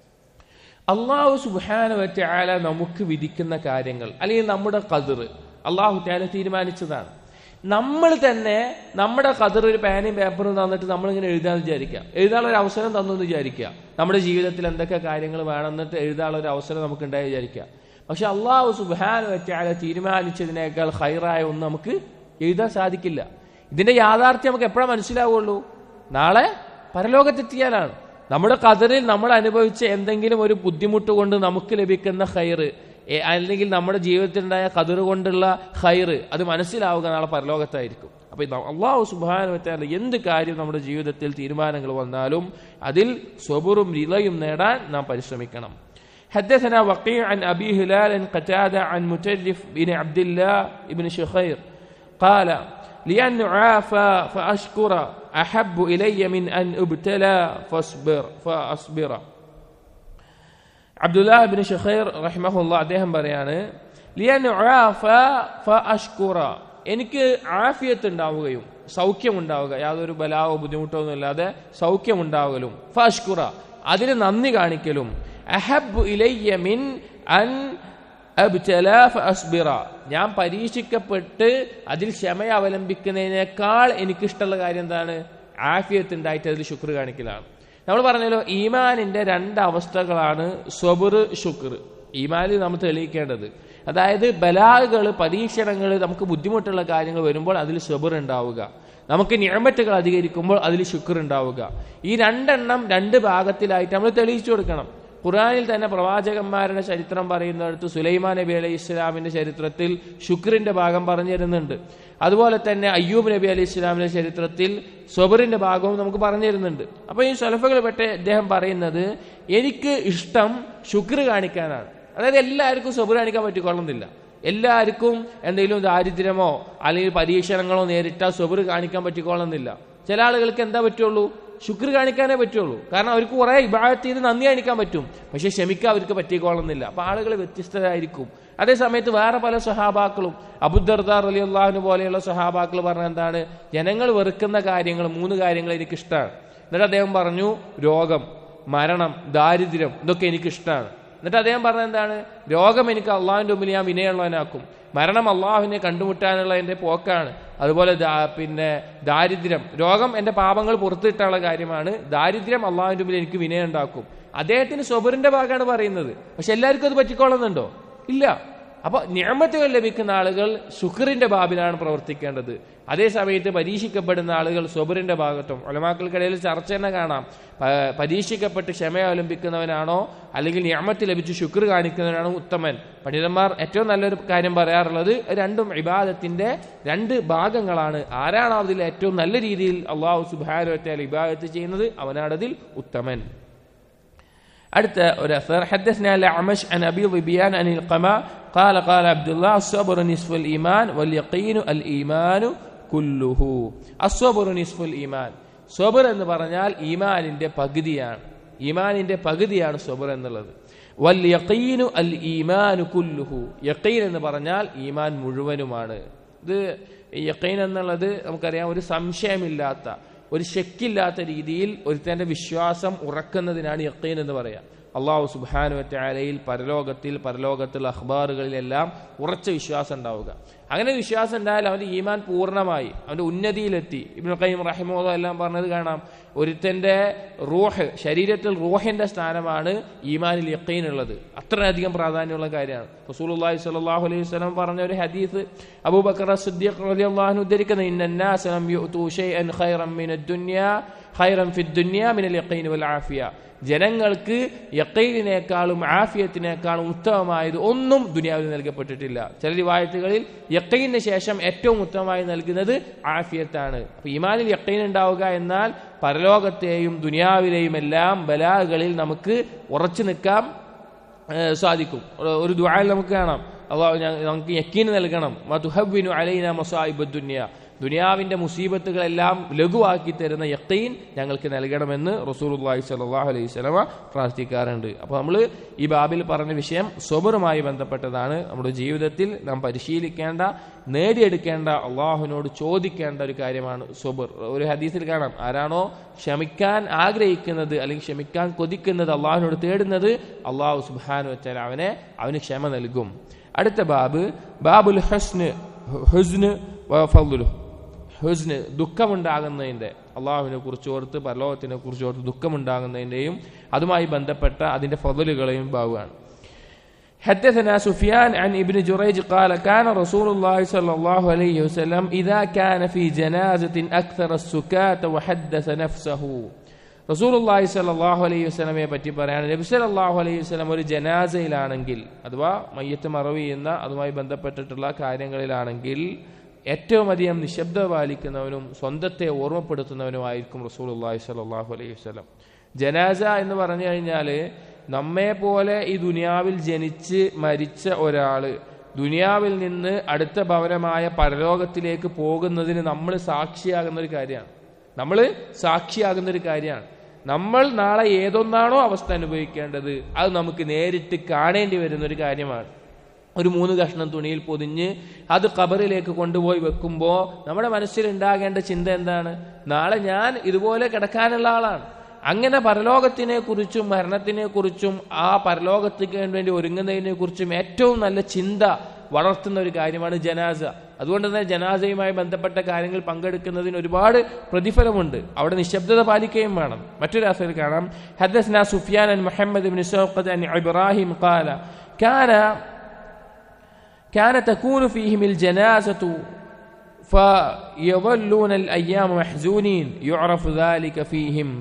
അള്ളാഹു സുബ്ഹാനഹു വ തആല നമുക്ക് വിധിക്കുന്ന കാര്യങ്ങൾ അല്ലെങ്കിൽ നമ്മുടെ ഖദർ അള്ളാഹു തആല തീരുമാനിച്ചതാണ്. നമ്മൾ തന്നെ നമ്മുടെ ഖദർ ഒരു പേനയും പേപ്പറും തന്നിട്ട് നമ്മളിങ്ങനെ എഴുതാന്ന് വിചാരിക്കുക, എഴുതാനുള്ള ഒരു അവസരം തന്നു എന്ന് വിചാരിക്കുക, നമ്മുടെ ജീവിതത്തിൽ എന്തൊക്കെ കാര്യങ്ങൾ വേണമെന്നിട്ട് എഴുതാനുള്ള ഒരു അവസരം നമുക്ക് ഉണ്ടായി വിചാരിക്കുക. പക്ഷെ അള്ളാഹു സുബ്ഹാനഹു വ തആല തീരുമാനിച്ചതിനേക്കാൾ ഖൈറായ ഒന്നും നമുക്ക് എഴുതാൻ സാധിക്കില്ല. ഇതിന്റെ യാഥാർത്ഥ്യം നമുക്ക് എപ്പോഴാണ് മനസ്സിലാവുള്ളൂ? നാളെ പരലോകത്തെത്തിയാലാണ്. നമ്മുടെ ഖദറിൽ നമ്മൾ അനുഭവിച്ച എന്തെങ്കിലും ഒരു ബുദ്ധിമുട്ട് കൊണ്ട് നമുക്ക് ലഭിക്കുന്ന ഖൈർ അല്ലെങ്കിൽ നമ്മുടെ ജീവിതത്തിലുണ്ടായ ഖദർ കൊണ്ടുള്ള ഖൈർ അത് മനസ്സിലാവുക നാളെ പരലോകത്തായിരിക്കും. അപ്പൊ അല്ലാഹു സുബ്ഹാനഹു വ തആല എന്ത് കാര്യം നമ്മുടെ ജീവിതത്തിൽ തീരുമാനങ്ങൾ വന്നാലും അതിൽ സ്വബറും റിളയും നേടാൻ നാം പരിശ്രമിക്കണം. حدثنا وقيع عن أبي هلال قتادة عن مترف بن عبد الله بن شخير قال لأن أعافى فأشكر أحب إلي من أن أبتلى فأصبر فأصبر. അബ്ദുല്ലാഹ് ഇബ്നു ഷഖൈർ റഹിമഹുല്ലാഹ് അദ്ദേഹം പറയാണ്, ലിയൻ ഉആഫ ഫഅഷ്കുറ, എനിക്ക് ആഫിയത്ത് ഉണ്ടാവുകയും സൗഖ്യമുണ്ടാവുക, യാതൊരു ബലാവോ ബുദ്ധിമുട്ടോ ഒന്നും ഇല്ലാതെ സൗഖ്യമുണ്ടാവലും, ഫഅഷ്കുറ അതിന് നന്ദി കാണിക്കലും, അഹബ്ബു ഇലയ്യ മിൻ അൻ അബ്തല ഫഅസ്ബിറ, ഞാൻ പരീക്ഷിക്കപ്പെട്ട് അതിൽ ക്ഷമ അവലംബിക്കുന്നതിനേക്കാൾ എനിക്കിഷ്ടമുള്ള കാര്യം എന്താണ്? ആഫിയത്ത് ഉണ്ടായിട്ട് അതിൽ ശുക്ർ കാണിക്കലാണ്. നമ്മൾ പറഞ്ഞല്ലോ, ഈമാനിന്റെ രണ്ട് അവസ്ഥകളാണ് സ്വബർ, ശുക്ർ. ഈമാനിൽ നമ്മൾ തെളിയിക്കേണ്ടത്, അതായത് ബലാകൾ, പരീക്ഷണങ്ങൾ, നമുക്ക് ബുദ്ധിമുട്ടുള്ള കാര്യങ്ങൾ വരുമ്പോൾ അതിൽ സ്വബർ ഉണ്ടാവുക, നമുക്ക് നിഅമത്തുകൾ അധികരിക്കുമ്പോൾ അതിൽ ശുക്ർ ഉണ്ടാവുക. ഈ രണ്ടെണ്ണം രണ്ട് ഭാഗത്തിലായിട്ട് നമ്മൾ തെളിയിച്ചു കൊടുക്കണം. ഖുർആനിൽ തന്നെ പ്രവാചകന്മാരുടെ ചരിത്രം പറയുന്നിടത്ത് സുലൈമാൻ നബി അലൈഹി ഇസ്ലാമിന്റെ ചരിത്രത്തിൽ ശുക്രിന്റെ ഭാഗം പറഞ്ഞു തരുന്നുണ്ട്. അതുപോലെ തന്നെ അയ്യൂബ് നബി അലൈഹി ഇസ്ലാമിന്റെ ചരിത്രത്തിൽ സ്വബറിന്റെ ഭാഗവും നമുക്ക് പറഞ്ഞു തരുന്നുണ്ട്. അപ്പൊ ഈ സലഫുകൾ പെട്ട് അദ്ദേഹം പറയുന്നത്, എനിക്ക് ഇഷ്ടം ശുക്ർ കാണിക്കാനാണ്. അതായത് എല്ലാവർക്കും സ്വബർ കാണിക്കാൻ പറ്റിക്കൊള്ളുന്നില്ല. എല്ലാവർക്കും എന്തെങ്കിലും ദാരിദ്ര്യമോ അല്ലെങ്കിൽ പരീക്ഷണങ്ങളോ നേരിട്ടാൽ സ്വബർ കാണിക്കാൻ പറ്റിക്കൊള്ളുന്നില്ല. ചില ആളുകൾക്ക് എന്താ പറ്റുള്ളൂ? ശുക്ർ കാണിക്കാനേ പറ്റുള്ളൂ. കാരണം അവർക്ക് കുറെ ഇബാദത്ത് ചെയ്ത് നന്ദി കാണിക്കാൻ പറ്റും, പക്ഷെ ക്ഷമിക്കാൻ അവർക്ക് പറ്റിക്കൊള്ളുന്നില്ല. അപ്പൊ ആളുകൾ വ്യത്യസ്തരായിരിക്കും. അതേ സമയത്ത് വേറെ പല സഹാബാക്കളും, അബൂദർദാ റളിയല്ലാഹു അൻഹു പോലെയുള്ള സഹാബാക്കൾ പറഞ്ഞ എന്താണ്? ജനങ്ങൾ വെറുക്കുന്ന കാര്യങ്ങൾ, മൂന്ന് കാര്യങ്ങൾ എനിക്കിഷ്ടമാണ്. എന്നിട്ട് അദ്ദേഹം പറഞ്ഞു, രോഗം, മരണം, ദാരിദ്ര്യം, ഇതൊക്കെ എനിക്കിഷ്ടമാണ്. എന്നിട്ട് അദ്ദേഹം പറഞ്ഞ എന്താണ്? രോഗം എനിക്ക് അള്ളാഹുവിന്റെ മുമ്പിൽ ഞാൻ വിനയുള്ളവനാക്കും, മരണം അള്ളാഹുവിനെ കണ്ടുമുട്ടാനുള്ള എന്റെ പോക്കാണ്, അതുപോലെ പിന്നെ ദാരിദ്ര്യം, രോഗം എന്റെ പാപങ്ങൾ പുറത്തിട്ടുള്ള കാര്യമാണ്, ദാരിദ്ര്യം അള്ളാഹുവിന്റെ മുമ്പിൽ എനിക്ക് വിനയം ഉണ്ടാക്കും. അദ്ദേഹത്തിന് സ്വബറിന്റെ ഭാഗമാണ് പറയുന്നത്, പക്ഷെ എല്ലാവർക്കും അത് പറ്റിക്കൊള്ളുന്നുണ്ടോ? ഇല്ല. അപ്പൊ നിഅമത്തുകൾ ലഭിക്കുന്ന ആളുകൾ ശുക്റിന്റെ ബാബിലാണ് പ്രവർത്തിക്കേണ്ടത്. അതേ സമയത്ത് പരീക്ഷിക്കപ്പെടുന്ന ആളുകൾ സ്വബറിന്റെ ഭാഗത്തും. ഉലമാക്കൾക്കിടയിൽ ചർച്ച തന്നെ കാണാം, പരീക്ഷിക്കപ്പെട്ട് ക്ഷമ അവലംബിക്കുന്നവനാണോ അല്ലെങ്കിൽ നിഅമത്ത് ലഭിച്ച് ശുക്ർ കാണിക്കുന്നവനാണോ ഉത്തമൻ? പണ്ഡിതന്മാർ ഏറ്റവും നല്ലൊരു കാര്യം പറയാറുള്ളത്, രണ്ടും ഇബാദത്തിന്റെ രണ്ട് ഭാഗങ്ങളാണ്. ആരാണോ അതിൽ ഏറ്റവും നല്ല രീതിയിൽ അല്ലാഹു സുബ്ഹാനഹു വ തആല ഇബാദത്ത് ചെയ്യുന്നത്, അവനാണതിൽ ഉത്തമൻ. അടുത്ത ഒരു അസർ, حدثنا الأعمش عن أبي ظبيان عن القماء قال قال عبد الله الصبر نصف الإيمان واليقين الإيمان كله. الصبر نصف الإيمان. സ്വബർ എന്ന് പറഞ്ഞാൽ ഈമാനിന്റെ പകുതിയാണ്. ഈമാനിന്റെ പകുതിയാണ് സ്വബർ എന്നുള്ളത്. വൽ യഖീനു അൽ ഈമാനു കുല്ലുഹു. യഖീൻ എന്ന് പറഞ്ഞാൽ ഈമാൻ മുഴുവനുമാണ്. ഇത് യഖീൻ എന്നുള്ളത് നമുക്കറിയാം, ഒരു സംശയമില്ലാത്ത, ഒരു ശക്കില്ലാത്ത രീതിയിൽ ഒരുത്തന്റെ വിശ്വാസം ഉറക്കുന്നതിനാണ് യഖീൻ എന്ന് പറയാം. അള്ളാഹു സുബ്ഹാനഹു വ തആലയിൽ, പരലോകത്തിൽ, പരലോകത്തുള്ള അഖ്ബാറുകളിലെല്ലാം ഉറച്ച വിശ്വാസം ഉണ്ടാവുക. അങ്ങനെ വിശ്വാസം ഉണ്ടായാൽ അവന്റെ ഈമാൻ പൂർണ്ണമായി അവന്റെ ഉന്നതിയിലെത്തി. ഇബ്നുൽ ഖയ്യിം റഹിമഹുല്ലാഹ് എല്ലാം പറഞ്ഞത് കാണാം, ഒരുത്തന്റെ റൂഹ്, ശരീരത്തിൽ റൂഹിന്റെ സ്ഥാനമാണ് ഈമാനിൽ യഖീൻ ഉള്ളത്. അത്രയധികം പ്രാധാന്യമുള്ള കാര്യമാണ്. റസൂലുള്ളാഹി സ്വല്ലല്ലാഹു അലൈഹി വസല്ലം പറഞ്ഞ ഒരു ഹദീസ് അബൂബക്കർ സിദ്ദീഖ് റളിയല്ലാഹു അൻഹു ഉദ്ധരിക്കുന്ന, ഇന്നന്നാസ ലം യുഅതു ശൈഅൻ ഖൈറൻ മിനദ് ദുനിയ ഖൈറൻ ഫിദ് ദുനിയ മിനൽ യഖീൻ വൽ ആഫിയ. ജനങ്ങൾക്ക് യഖീനിനേക്കാളും ആഫിയത്തിനേക്കാളും ഉത്തമമായത് ഒന്നും ദുനിയാവിൽ നൽകപ്പെട്ടിട്ടില്ല. ചില റിവായത്തുകളിൽ യഖീനിന് ശേഷം ഏറ്റവും ഉത്തമമായി നൽകുന്നത് ആഫിയത്താണ്. അപ്പൊ ഈമാനിൽ യഖീൻ ഉണ്ടാവുക എന്നാൽ പരലോകത്തെയും ദുനിയാവിലെയും എല്ലാം ബലാകളിൽ നമുക്ക് ഉറച്ചു നിൽക്കാൻ സാധിക്കും. ഒരു ദുആയിൽ നമുക്ക് കാണാം, അല്ലാഹു നമുക്ക് യഖീൻ നൽകണം, വതുഹവ്വിനു അലൈനാ മസായിബദ് ദുനിയ, ദുനിയാവിന്റെ മുസീബത്തുകളെല്ലാം ലഘുവാക്കി തരുന്ന യഖീൻ ഞങ്ങൾക്ക് നൽകണമെന്ന് റസൂലുള്ളാഹി സ്വല്ലല്ലാഹു അലൈഹി വസല്ലം പ്രാർത്ഥിക്കാറുണ്ട്. അപ്പോൾ നമ്മൾ ഈ ബാബിൽ പറഞ്ഞ വിഷയം സ്വബറുമായി ബന്ധപ്പെട്ടതാണ്. നമ്മുടെ ജീവിതത്തിൽ നാം പരിശീലിക്കേണ്ട, നേടിയെടുക്കേണ്ട, അള്ളാഹുവിനോട് ചോദിക്കേണ്ട ഒരു കാര്യമാണ് സ്വബർ. ഒരു ഹദീസിൽ കാണാം, ആരാണോ ക്ഷമിക്കാൻ ആഗ്രഹിക്കുന്നത് അല്ലെങ്കിൽ ക്ഷമിക്കാൻ കൊതിക്കുന്നത്, അള്ളാഹുവിനോട് തേടുന്നത്, അള്ളാഹു സുബ്ഹാനഹു വ തആല അവനെ അവന് ക്ഷമ നൽകും. അടുത്ത ബാബ്, ബാബുൽ ഹസ്ന് ഹുസ്ന് വ ഫദ്ലുഹു. ഹുസ്ന്, ദുഃഖമുണ്ടാകുന്നതിന്റെ, അള്ളാഹുവിനെ കുറിച്ച് ഓർത്ത് പരലോകത്തിനെ കുറിച്ച് ഓർത്ത് ദുഃഖമുണ്ടാകുന്നതിന്റെയും അതുമായി ബന്ധപ്പെട്ട അതിന്റെ ഫദ്ലുകളെയും ബാബാണ്. حدثنا سفيان عن ابن جريج قال كان رسول الله صلى الله عليه وسلم إذا كان في جنازة أكثر السكات وحدث نفسه. റസൂലുള്ളാഹി സ്വല്ലല്ലാഹു അലൈഹി വസല്ലമയെ പറ്റി പറയാണ്, നബി സല്ലല്ലാഹു അലൈഹി വസല്ലം ഒരു ജനാസയിലാണെങ്കിൽ അഥവാ മയ്യത്ത് മറവ് ചെയ്യുന്ന അതുമായി ബന്ധപ്പെട്ടിട്ടുള്ള കാര്യങ്ങളിലാണെങ്കിൽ ഏറ്റവും അധികം നിശബ്ദത പാലിക്കുന്നവനും സ്വന്തത്തെ ഓർമ്മപ്പെടുത്തുന്നവനുമായിരിക്കും റസൂലുള്ളാഹി സ്വല്ലല്ലാഹു അലൈഹി വസല്ലം. ജനാസ എന്ന് പറഞ്ഞു കഴിഞ്ഞാൽ നമ്മെ പോലെ ഈ ദുനിയാവിൽ ജനിച്ച് മരിച്ച ഒരാള് ദുനിയാവിൽ നിന്ന് അടുത്ത ഭവനമായ പരലോകത്തിലേക്ക് പോകുന്നതിന് നമ്മൾ സാക്ഷിയാകുന്ന ഒരു കാര്യമാണ്. നമ്മൾ സാക്ഷിയാകുന്ന ഒരു കാര്യമാണ്. നമ്മൾ നാളെ ഏതൊന്നാണോ അവസ്ഥ അനുഭവിക്കേണ്ടത് അത് നമുക്ക് നേരിട്ട് കാണേണ്ടി വരുന്ന ഒരു കാര്യമാണ്. ഒരു മൂന്ന് കഷ്ണം തുണിയിൽ പൊതിഞ്ഞ് അത് ഖബറിലേക്ക് കൊണ്ടുപോയി വെക്കുമ്പോൾ നമ്മുടെ മനസ്സിൽ ഉണ്ടാകേണ്ട ചിന്ത എന്താണ്? നാളെ ഞാൻ ഇതുപോലെ കിടക്കാനുള്ള ആളാണ്. അങ്ങനെ പരലോകത്തിനെ കുറിച്ചും മരണത്തിനെ കുറിച്ചും ആ പരലോകത്തേക്ക് വേണ്ടി ഒരുങ്ങുന്നതിനെ കുറിച്ചും ഏറ്റവും നല്ല ചിന്ത വളർത്തുന്ന ഒരു കാര്യമാണ് ജനാസ. അതുകൊണ്ട് തന്നെ ജനാസയുമായി ബന്ധപ്പെട്ട കാര്യങ്ങൾ പങ്കെടുക്കുന്നതിന് ഒരുപാട് പ്രതിഫലമുണ്ട്. അവിടെ നിശബ്ദത പാലിക്കുകയും വേണം. മറ്റൊരു അസറിൽ കാണാം, ഹദ്ദസ്നാ സുഫിയാൻ അൻ മുഹമ്മദ് ഇബ്നു സൗഖത്ത് അൻ ഇബ്രാഹിം ഖാല കാന കാന തകൂനു ഫീഹിം അൽ ജനാസതു ഫയظلون الايام محزونين يعرف ذلك فيهم.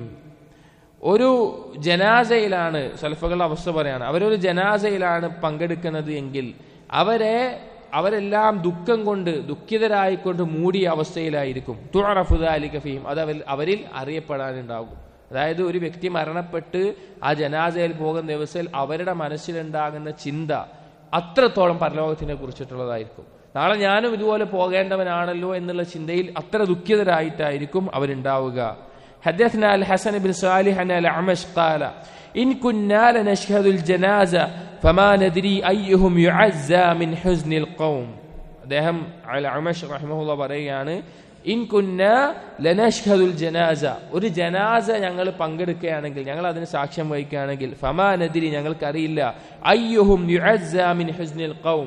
ഒരു ജനാസയിലാണ് സലഫുകളുടെ അവസ്ഥ പറയാണ്, അവരൊരു ജനാസയിലാണ് പങ്കെടുക്കുന്നത് എങ്കിൽ അവരെ അവരെല്ലാം ദുഃഖം കൊണ്ട് ദുഃഖിതരായിക്കൊണ്ട് മൂടിയ അവസ്ഥയിലായിരിക്കും. തുഅറഫു ദാലിക ഫീഹിം, അത് അവരിൽ അറിയപ്പെടാനുണ്ടാകും. അതായത് ഒരു വ്യക്തി മരണപ്പെട്ട് ആ ജനാസയിൽ പോകുന്ന ദിവസത്തിൽ അവരുടെ മനസ്സിലുണ്ടാകുന്ന ചിന്ത അത്രത്തോളം പരലോകത്തിനെ കുറിച്ചിട്ടുള്ളതായിരിക്കും. നാളെ ഞാനും ഇതുപോലെ പോകേണ്ടവനാണല്ലോ എന്നുള്ള ചിന്തയിൽ അത്ര ദുഃഖിതരായിട്ടായിരിക്കും അവരുണ്ടാവുക. حدثنا الحسن بن صالح عن الأعمش قال إن كنا لنشهد الجنازة فما ندري أيهم يعزى من حزن القوم. അദ്ദേഹം അൽ-അഅ്മശ് റഹിമഹുല്ലാഹ് പറയുകയാണ്, ഇൻ കുന്നാ ലനഷ്ഹദുൽ ജനാസ, ഒരു ജനാസ ഞങ്ങൾ പങ്കെടുക്കുകയാണെങ്കിൽ, ഞങ്ങൾ അതിന് സാക്ഷ്യം വഹിക്കുകയാണെങ്കിൽ, ഫമാ നദ്രി ഞങ്ങൾക്കറിയില്ല, അയ്യുഹും യുഅസ്സാ മിൻ ഹുസ്നിൽ ഖൗം,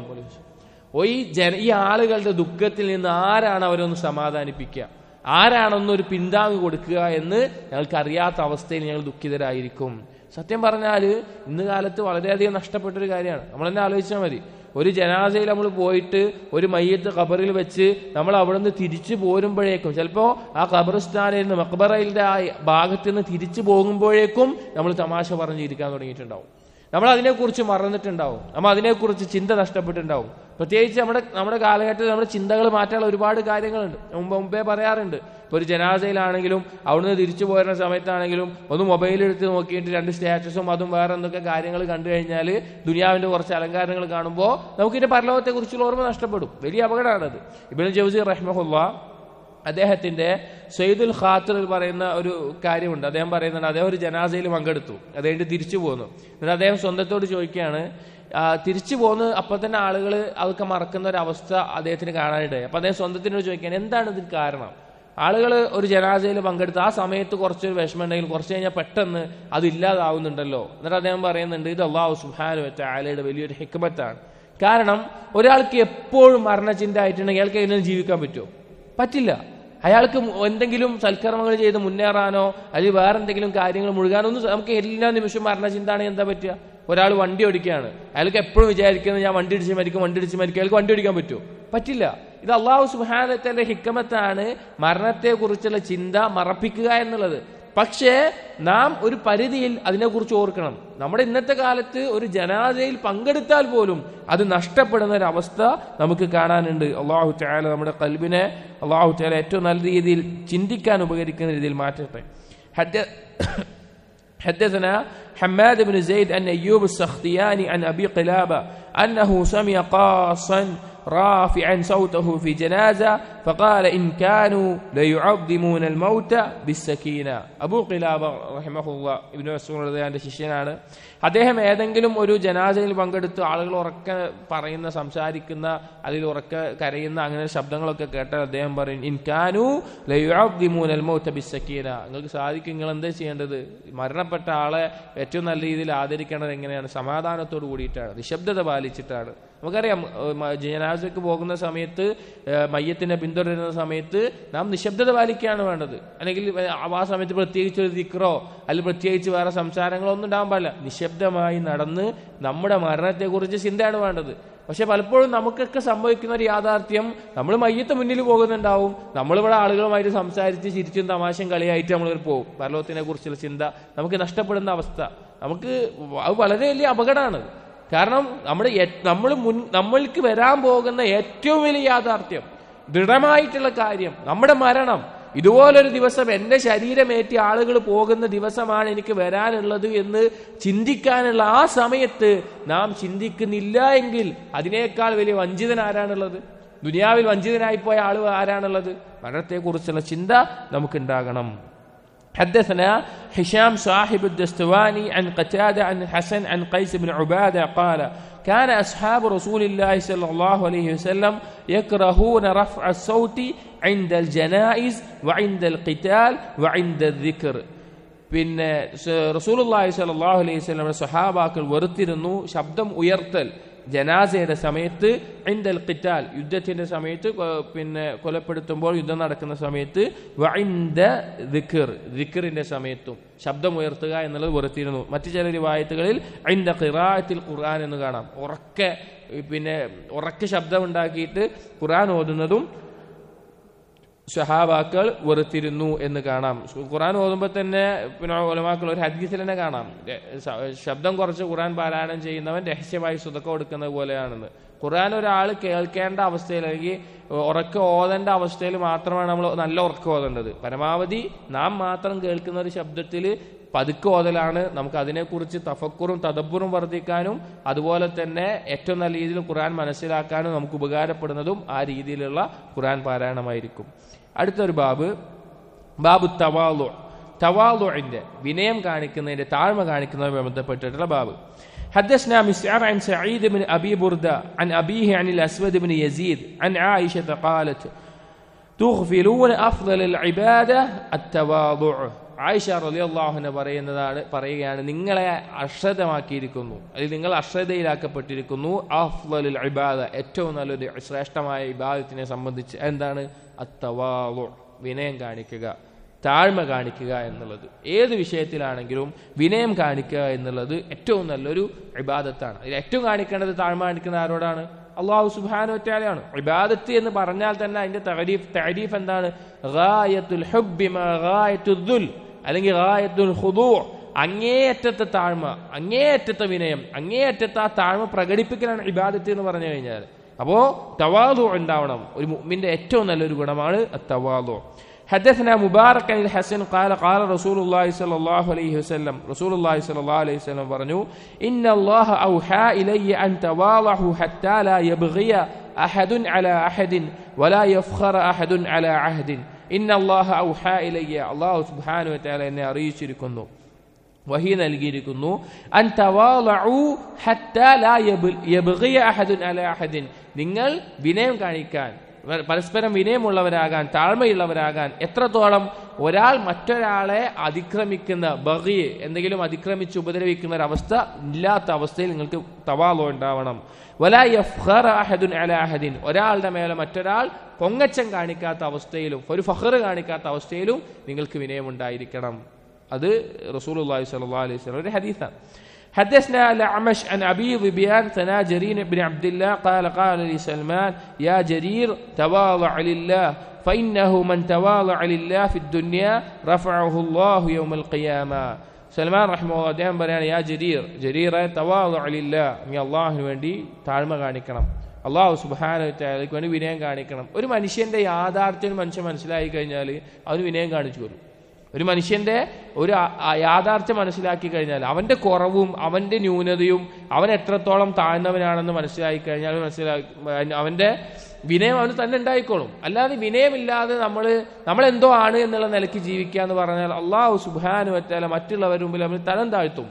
ഈ ജന ഈ ആളുകളുടെ ദുഃഖത്തിൽ നിന്ന് ആരാണ് അവരൊന്ന് സമാധാനിപ്പിക്കുക, ആരാണൊന്നൊരു പിന്താങ്ങ് കൊടുക്കുക എന്ന് ഞങ്ങൾക്ക് അറിയാത്ത അവസ്ഥയിൽ ഞങ്ങൾ ദുഃഖിതരായിരിക്കും. സത്യം പറഞ്ഞാൽ ഇന്ന് കാലത്ത് വളരെയധികം നഷ്ടപ്പെട്ടൊരു കാര്യമാണ്. നമ്മൾ തന്നെ ആലോചിച്ചാൽ മതി, ഒരു ജനാസയിൽ നമ്മൾ പോയിട്ട് ഒരു മയ്യത്ത് ഖബറിൽ വെച്ച് നമ്മൾ അവിടെ നിന്ന് തിരിച്ചു പോരുമ്പോഴേക്കും, ചിലപ്പോൾ ആ ഖബറിസ്ഥാനിൽ നിന്ന് മഖ്ബറയിലെ ആ ഭാഗത്ത് നിന്ന് തിരിച്ചു പോകുമ്പോഴേക്കും നമ്മൾ തമാശ പറഞ്ഞിരിക്കാൻ തുടങ്ങിയിട്ടുണ്ടാവും. നമ്മൾ അതിനെക്കുറിച്ച് മറന്നിട്ടുണ്ടാവും, നമ്മൾ അതിനെക്കുറിച്ച് ചിന്ത നഷ്ടപ്പെട്ടിട്ടുണ്ടാവും. പ്രത്യേകിച്ച് നമ്മുടെ നമ്മുടെ കാലഘട്ടത്തിൽ നമ്മുടെ ചിന്തകൾ മാറ്റാനുള്ള ഒരുപാട് കാര്യങ്ങളുണ്ട്. മുമ്പ് മുമ്പേ പറയാറുണ്ട്, ഇപ്പോൾ ഒരു ജനാസയിലാണെങ്കിലും അവിടുന്ന് തിരിച്ചു പോരുന്ന സമയത്താണെങ്കിലും ഒന്ന് മൊബൈൽ എടുത്ത് നോക്കിയിട്ട് രണ്ട് സ്റ്റാറ്റസും അതും വേറെ എന്തൊക്കെ കാര്യങ്ങൾ കണ്ടു കഴിഞ്ഞാൽ ദുനിയാവിന്റെ കുറച്ച് അലങ്കാരങ്ങൾ കാണുമ്പോൾ നമുക്കിന്റെ പരലോകത്തെക്കുറിച്ചുള്ള ഓർമ്മ നഷ്ടപ്പെടും. വലിയ അപകടമാണത്. ഇബ്നു ജൗസി റഹിമഹുല്ലാഹ് അദ്ദേഹത്തിന്റെ സയ്യിദുൽ ഖാത്തിറിൽ പറയുന്ന ഒരു കാര്യമുണ്ട്. അദ്ദേഹം പറയുന്നുണ്ട്, അദ്ദേഹം ഒരു ജനാസയിൽ പങ്കെടുത്തു, അത് കഴിഞ്ഞ് തിരിച്ചു പോന്നു. എന്നിട്ട് അദ്ദേഹം സ്വന്തത്തോട് ചോദിക്കുകയാണ്, തിരിച്ചു പോന്ന് അപ്പൊ തന്നെ ആളുകൾ അതൊക്കെ മറക്കുന്ന ഒരു അവസ്ഥ അദ്ദേഹത്തിന് കാണാനിടയായി. അപ്പൊ അദ്ദേഹം സ്വന്തത്തിനോട് ചോദിക്കുകയാണ്, എന്താണ് ഇതിന് കാരണം? ആളുകൾ ഒരു ജനാസയിൽ പങ്കെടുത്ത് ആ സമയത്ത് കുറച്ചൊരു വിഷമം ഉണ്ടെങ്കിൽ കുറച്ച് കഴിഞ്ഞാൽ പെട്ടെന്ന് അത് ഇല്ലാതാവുന്നുണ്ടല്ലോ. എന്നിട്ട് അദ്ദേഹം പറയുന്നുണ്ട്, ഇത് അല്ലാഹു സുബ്ഹാനഹു വ തആലയുടെ വലിയൊരു ഹിക്മത്താണ്. കാരണം ഒരാൾക്ക് എപ്പോഴും മരണചിന്ത ആയിട്ടുണ്ടെങ്കിൽ അയാൾക്ക് എങ്ങനെ ജീവിക്കാൻ പറ്റുമോ? പറ്റില്ല. അയാൾക്ക് എന്തെങ്കിലും സൽക്കർമ്മങ്ങൾ ചെയ്ത് മുന്നേറാനോ അല്ലെങ്കിൽ വേറെ എന്തെങ്കിലും കാര്യങ്ങൾ മുഴുകാനോ ഒന്നും നമുക്ക് എല്ലാ നിമിഷവും മരണചിന്താണെങ്കിൽ എന്താ പറ്റുക? ഒരാൾ വണ്ടി ഓടിക്കുകയാണ്, അയാൾക്ക് എപ്പോഴും വിചാരിക്കുന്നത് ഞാൻ വണ്ടി ഇടിച്ച് മരിക്കും വണ്ടി ഇടിച്ച് മരിക്കും അയാൾക്ക് വണ്ടി ഓടിക്കാൻ പറ്റുമോ? പറ്റില്ല. ഇത് അല്ലാഹു സുബ്ഹാനഹു വ തആലയുടെ ഹിക്മത്താണ് മരണത്തെ കുറിച്ചുള്ള ചിന്ത മറപ്പിക്കുക എന്നുള്ളത്. പക്ഷേ നാം ഒരു പരിധിയിൽ അതിനെക്കുറിച്ച് ഓർക്കണം. നമ്മുടെ ഇന്നത്തെ കാലത്ത് ഒരു ജനാസയിൽ പങ്കെടുത്താൽ പോലും അത് നഷ്ടപ്പെടുന്ന ഒരു അവസ്ഥ നമുക്ക് കാണാനുണ്ട്. അല്ലാഹു തആല നമ്മുടെ ഖൽബിനെ അല്ലാഹു തആല ഏറ്റവും നല്ല രീതിയിൽ ചിന്തിക്കാൻ ഉപകരിക്കുന്ന രീതിയിൽ മാറ്റട്ടെ. حدثنا حماد بن زيد أن أيوب السختياني عن أبي قلابة أنه سمع قاصا رافعا صوته في جنازة فقال إن كانوا ليعظمون الموت بالسكينة. അബൂ ഖിലാബ റഹിമഹുല്ലാഹ് ഇബ്നു മസ്ഊദ് റളിയല്ലാഹു അൻഹു ശിഷ്യനാണ്. അദ്ദേഹം ഏതെങ്കിലും ഒരു ജനാസയിൽ പങ്കെടുത്ത് ആളുകൾ ഉറക്കെ പറയുന്ന സംസാരിക്കുന്ന അതിൽ ഉറക്കെ കരയുന്ന അങ്ങനെ ശബ്ദങ്ങളൊക്കെ കേട്ടാൽ അദ്ദേഹം പറയും, ഇൻ കാനൂ ലയുഅദ്ദിമൂനൽ മൗത ബിസ്സക്കീന, നിങ്ങൾക്ക് സാധിക്കും, നിങ്ങൾ എന്താ ചെയ്യേണ്ടത്? മരണപ്പെട്ട ആളെ ഏറ്റവും നല്ല രീതിയിൽ ആദരിക്കേണ്ടത് എങ്ങനെയാണ്? സമാധാനത്തോട് കൂടിയിട്ടാണ്, നിശബ്ദത പാലിച്ചിട്ടാണ്. നമുക്കറിയാം ജനാസയ്ക്ക് പോകുന്ന സമയത്ത് മയ്യത്തിനെ പിന്തുണ പിന്തുടരുന്ന സമയത്ത് നാം നിശബ്ദത പാലിക്കുകയാണ് വേണ്ടത്. അല്ലെങ്കിൽ ആ സമയത്ത് പ്രത്യേകിച്ച് ഒരു ദിക്റോ അല്ലെങ്കിൽ പ്രത്യേകിച്ച് വേറെ സംസാരങ്ങളോ ഒന്നും ഉണ്ടാകാൻ പാടില്ല. നിശബ്ദമായി നടന്ന് നമ്മുടെ മരണത്തെക്കുറിച്ച് ചിന്തയാണ് വേണ്ടത്. പക്ഷെ പലപ്പോഴും നമുക്കൊക്കെ സംഭവിക്കുന്ന ഒരു യാഥാർത്ഥ്യം, നമ്മൾ മയ്യത്ത് മുന്നിൽ പോകുന്നുണ്ടാവും, നമ്മളിവിടെ ആളുകളുമായിട്ട് സംസാരിച്ച് ചിരിച്ചും തമാശയും കളിയായിട്ട് നമ്മൾ പോകും. പരലോകത്തിനെ കുറിച്ചുള്ള ചിന്ത നമുക്ക് നഷ്ടപ്പെടുന്ന അവസ്ഥ നമുക്ക് അത് വളരെ വലിയ അപകടമാണ്. കാരണം നമ്മുടെ നമ്മൾ മുൻ നമ്മൾക്ക് വരാൻ പോകുന്ന ഏറ്റവും വലിയ യാഥാർത്ഥ്യം, ദൃഢമായിട്ടുള്ള കാര്യം, നമ്മുടെ മരണം. ഇതുപോലൊരു ദിവസം എന്റെ ശരീരമേറ്റി ആളുകൾ പോകുന്ന ദിവസമാണ് എനിക്ക് വരാനുള്ളത് എന്ന് ചിന്തിക്കാനുള്ള ആ സമയത്ത് നാം ചിന്തിക്കുന്നില്ല എങ്കിൽ അതിനേക്കാൾ വലിയ വഞ്ചിതൻ ആരാണുള്ളത്? ദുനിയാവിൽ വഞ്ചിതനായിപ്പോയ ആൾ ആരാണുള്ളത്? മരണത്തെക്കുറിച്ചുള്ള ചിന്ത നമുക്കുണ്ടാകണം. حدثنا هشام صاحب الدستواني عن قتادة عن الحسن عن قيس بن عبادة قال كان أصحاب رسول الله صلى الله عليه وسلم يكرهون رفع الصوت عند الجنائز وعند القتال وعند الذكر. പിന്നെ റസൂലുള്ളാഹി സ്വല്ലല്ലാഹു അലൈഹി വസല്ലമയുടെ സ്വഹാബാക്കൾ വെറുത്തിരുന്നു ശബ്ദം ഉയർത്തൽ ജനാസയുടെ സമയത്ത്, ഇൻദൽ ഖിതാൽ യുദ്ധത്തിന്റെ സമയത്ത്, പിന്നെ കൊലപ്പെടുത്തുമ്പോൾ യുദ്ധം നടക്കുന്ന സമയത്ത്, വഇൻദ ദിക്ർ ദിക്റിന്റെ സമയത്തും ശബ്ദം ഉയർത്തുക എന്നുള്ളത് വെറുത്തിരുന്നു. മറ്റു ചില റിവായത്തുകളിൽ ഇൻദ ഖിറാഅത്തിൽ ഖുർആൻ എന്ന് കാണാം. ഉറക്കെ പിന്നെ ഉറക്കെ ശബ്ദം ഉണ്ടാക്കിയിട്ട് ഖുർആൻ ഓതുന്നതും സ്വഹാബാക്കൾ വെറുത്തിരുന്നു എന്ന് കാണാം. ഖുർആൻ ഓതുമ്പോൾ തന്നെ പിന്നെ ഉലമാക്കൾ ഒരു ഹദീസിൽ തന്നെ കാണാം, ശബ്ദം കുറച്ച് ഖുർആൻ പാരായണം ചെയ്യുന്നവൻ രഹസ്യമായി സ്വതക്ക കൊടുക്കുന്നത് പോലെയാണെന്ന്. ഖുർആൻ ഒരാൾ കേൾക്കേണ്ട അവസ്ഥയിൽ അല്ലെങ്കിൽ ഉറക്ക ഓതേണ്ട അവസ്ഥയിൽ മാത്രമാണ് നമ്മൾ നല്ല ഉറക്കം ഓതേണ്ടത്. പരമാവധി നാം മാത്രം കേൾക്കുന്ന ഒരു ശബ്ദത്തിൽ പതുക്കെ ഓതലാണ് നമുക്ക് അതിനെക്കുറിച്ച് തഫക്കുറും തദബ്ബുറും വർദ്ധിക്കാനും അതുപോലെ തന്നെ ഏറ്റവും നല്ല രീതിയിൽ ഖുർആൻ മനസ്സിലാക്കാനും നമുക്ക് ഉപകാരപ്പെടുന്നതും ആ രീതിയിലുള്ള ഖുർആൻ പാരായണമായിരിക്കും. അടുത്തൊരു ബാബ്, ബാബു തവാളു, തവാളുഇന്റെ വിനയം കാണിക്കുന്നതിന്റെ താഴ്മ കാണിക്കുന്നതുമായി ബന്ധപ്പെട്ടിട്ടുള്ള ബാബ്. حدثنا مسعر عن سعيد بن أبي بردة عن أبيه عن الأسود بن يزيد عن عائشة قالت تغفلون أفضل العبادة التواضع. ആയിഷ റളിയല്ലാഹു അൻഹ പറയുന്നതാണ് പറയുകയാണ് നിങ്ങളെ അശ്രദ്ധമാക്കിയിരിക്കുന്നു, അല്ലെങ്കിൽ നിങ്ങൾ അശ്രദ്ധയിലാക്കപ്പെട്ടിരിക്കുന്നു അഫ്ളലുൽ ഇബാദ ഏറ്റവും നല്ലൊരു ശ്രേഷ്ഠമായ ഇബാദത്തിനെ സംബന്ധിച്ച് എന്താണ്? അത്തവാളു, വിനയം കാണിക്കുക, താഴ്മ കാണിക്കുക എന്നുള്ളത്. ഏത് വിഷയത്തിലാണെങ്കിലും വിനയം കാണിക്കുക എന്നുള്ളത് ഏറ്റവും നല്ലൊരു ഇബാദത്താണ്. അതിൽ ഏറ്റവും കാണിക്കേണ്ടത് താഴ്മ കാണിക്കുന്ന ആരോടാണ്? അല്ലാഹു സുബ്ഹാനഹു വ തആലയാണ്. ഇബാദത്ത് എന്ന് പറഞ്ഞാൽ തന്നെ അതിന്റെ തഅരീഫ് തഅരീഫ് എന്താണ്? ഗായത്തുൽ ഹുബ്ബി മാ ഗായത്തുൽ ദുൽ, അല്ലെങ്കിൽ ഗായത്തുൽ ഖുദൂ, അങ്ങേയറ്റത്തെ താഴ്മ, അങ്ങേയറ്റത്തെ വിനയം, അങ്ങേയറ്റത്തെ ആ താഴ്മ പ്രകടിപ്പിക്കലാണ് ഇബാദത്ത് എന്ന് പറഞ്ഞു കഴിഞ്ഞാൽ. അപ്പോ തവാദു ഉണ്ടാവണം. ഒരു മുഅ്മിന്റെ ഏറ്റവും നല്ലൊരു ഗുണമാണ് തവാദു. حدثنا مبارك عن الحسن قال قال رسول الله صلى الله عليه وسلم رسول الله صلى الله عليه وسلم പറഞ്ഞു إن الله أوحى إلي أن تواضعوا حتى لا يبغي أحد على أحد ولا يفخر أحد على عهد إن الله أوحى إلي الله سبحانه وتعالى എന്നെ അറിയിച്ചിരിക്കുന്നു, വഹി നൽകിയിരിക്കുന്നു, അൻ തവാളഉ ഹത്താ ലാ യബ്ഗിയ അഹദുൻ അലാ അഹദിൻ, നിങ്ങൾ വിനയം കാണിക്കാൻ, പരസ്പരം വിനയമുള്ളവരാകാൻ, താഴ്മയുള്ളവരാകാൻ. എത്രത്തോളം? ഒരാൾ മറ്റൊരാളെ അതിക്രമിക്കുന്ന ബഗി, എന്തെങ്കിലും അതിക്രമിച്ച് ഉപദ്രവിക്കുന്ന ഒരവസ്ഥ ഇല്ലാത്ത അവസ്ഥയിൽ നിങ്ങൾക്ക് തവാളു ഉണ്ടാവണം. വലാ യഫ്ഖറ അഹദുൻ അലാ അഹദിൻ, ഒരാളുടെ മേലെ മറ്റൊരാൾ പൊങ്ങച്ചം കാണിക്കാത്ത അവസ്ഥയിലും ഒരു ഫഖർ കാണിക്കാത്ത അവസ്ഥയിലും നിങ്ങൾക്ക് വിനയമുണ്ടായിരിക്കണം. അത് റസൂലുള്ളാഹി സ്വല്ലല്ലാഹു അലൈഹി വസല്ലം ഒരു ഹദീസാണ്. حدثنا الأعمش عن أبي ظبيان ثنا جرير بن عبد الله قال قال لي سلمان يا جرير تواضع لله فإنه من تواضع لله في الدنيا رفعه الله يوم القيامة. സൽമാൻ റഹിമഹുല്ലാഹ് അദ്ദേഹം പറയാണ്, യാ ജരീർ, ജരീറെ തവാളു ലില്ലാ, നീ അള്ളാഹുവിന് വേണ്ടി താഴ്മ കാണിക്കണം, അള്ളാഹു സുബ്ഹാനഹു വ തആലയ്ക്ക് വേണ്ടി വിനയം കാണിക്കണം. ഒരു മനുഷ്യന്റെ യാഥാർത്ഥ്യം മനുഷ്യൻ മനസ്സിലാക്കി കഴിഞ്ഞാൽ അവന് വിനയം കാണിച്ചു വരും. ഒരു മനുഷ്യന്റെ ഒരു യാഥാർത്ഥ്യം മനസ്സിലാക്കി കഴിഞ്ഞാൽ അവന്റെ കുറവും അവന്റെ ന്യൂനതയും അവൻ എത്രത്തോളം താഴ്ന്നവനാണെന്ന് മനസ്സിലാക്കി കഴിഞ്ഞാൽ മനസ്സിലാക്കി അവന്റെ വിനയം അവന് തന്നെ ഉണ്ടായിക്കോളും. അല്ലാതെ വിനയമില്ലാതെ നമ്മൾ നമ്മളെന്തോ ആണ് എന്നുള്ള നിലയ്ക്ക് ജീവിക്കുക എന്ന് പറഞ്ഞാൽ അള്ളാഹു സുബ്ഹാനഹു വ തആല മറ്റുള്ളവരുടെ മുമ്പിൽ നമ്മൾ തരം താഴ്ത്തും.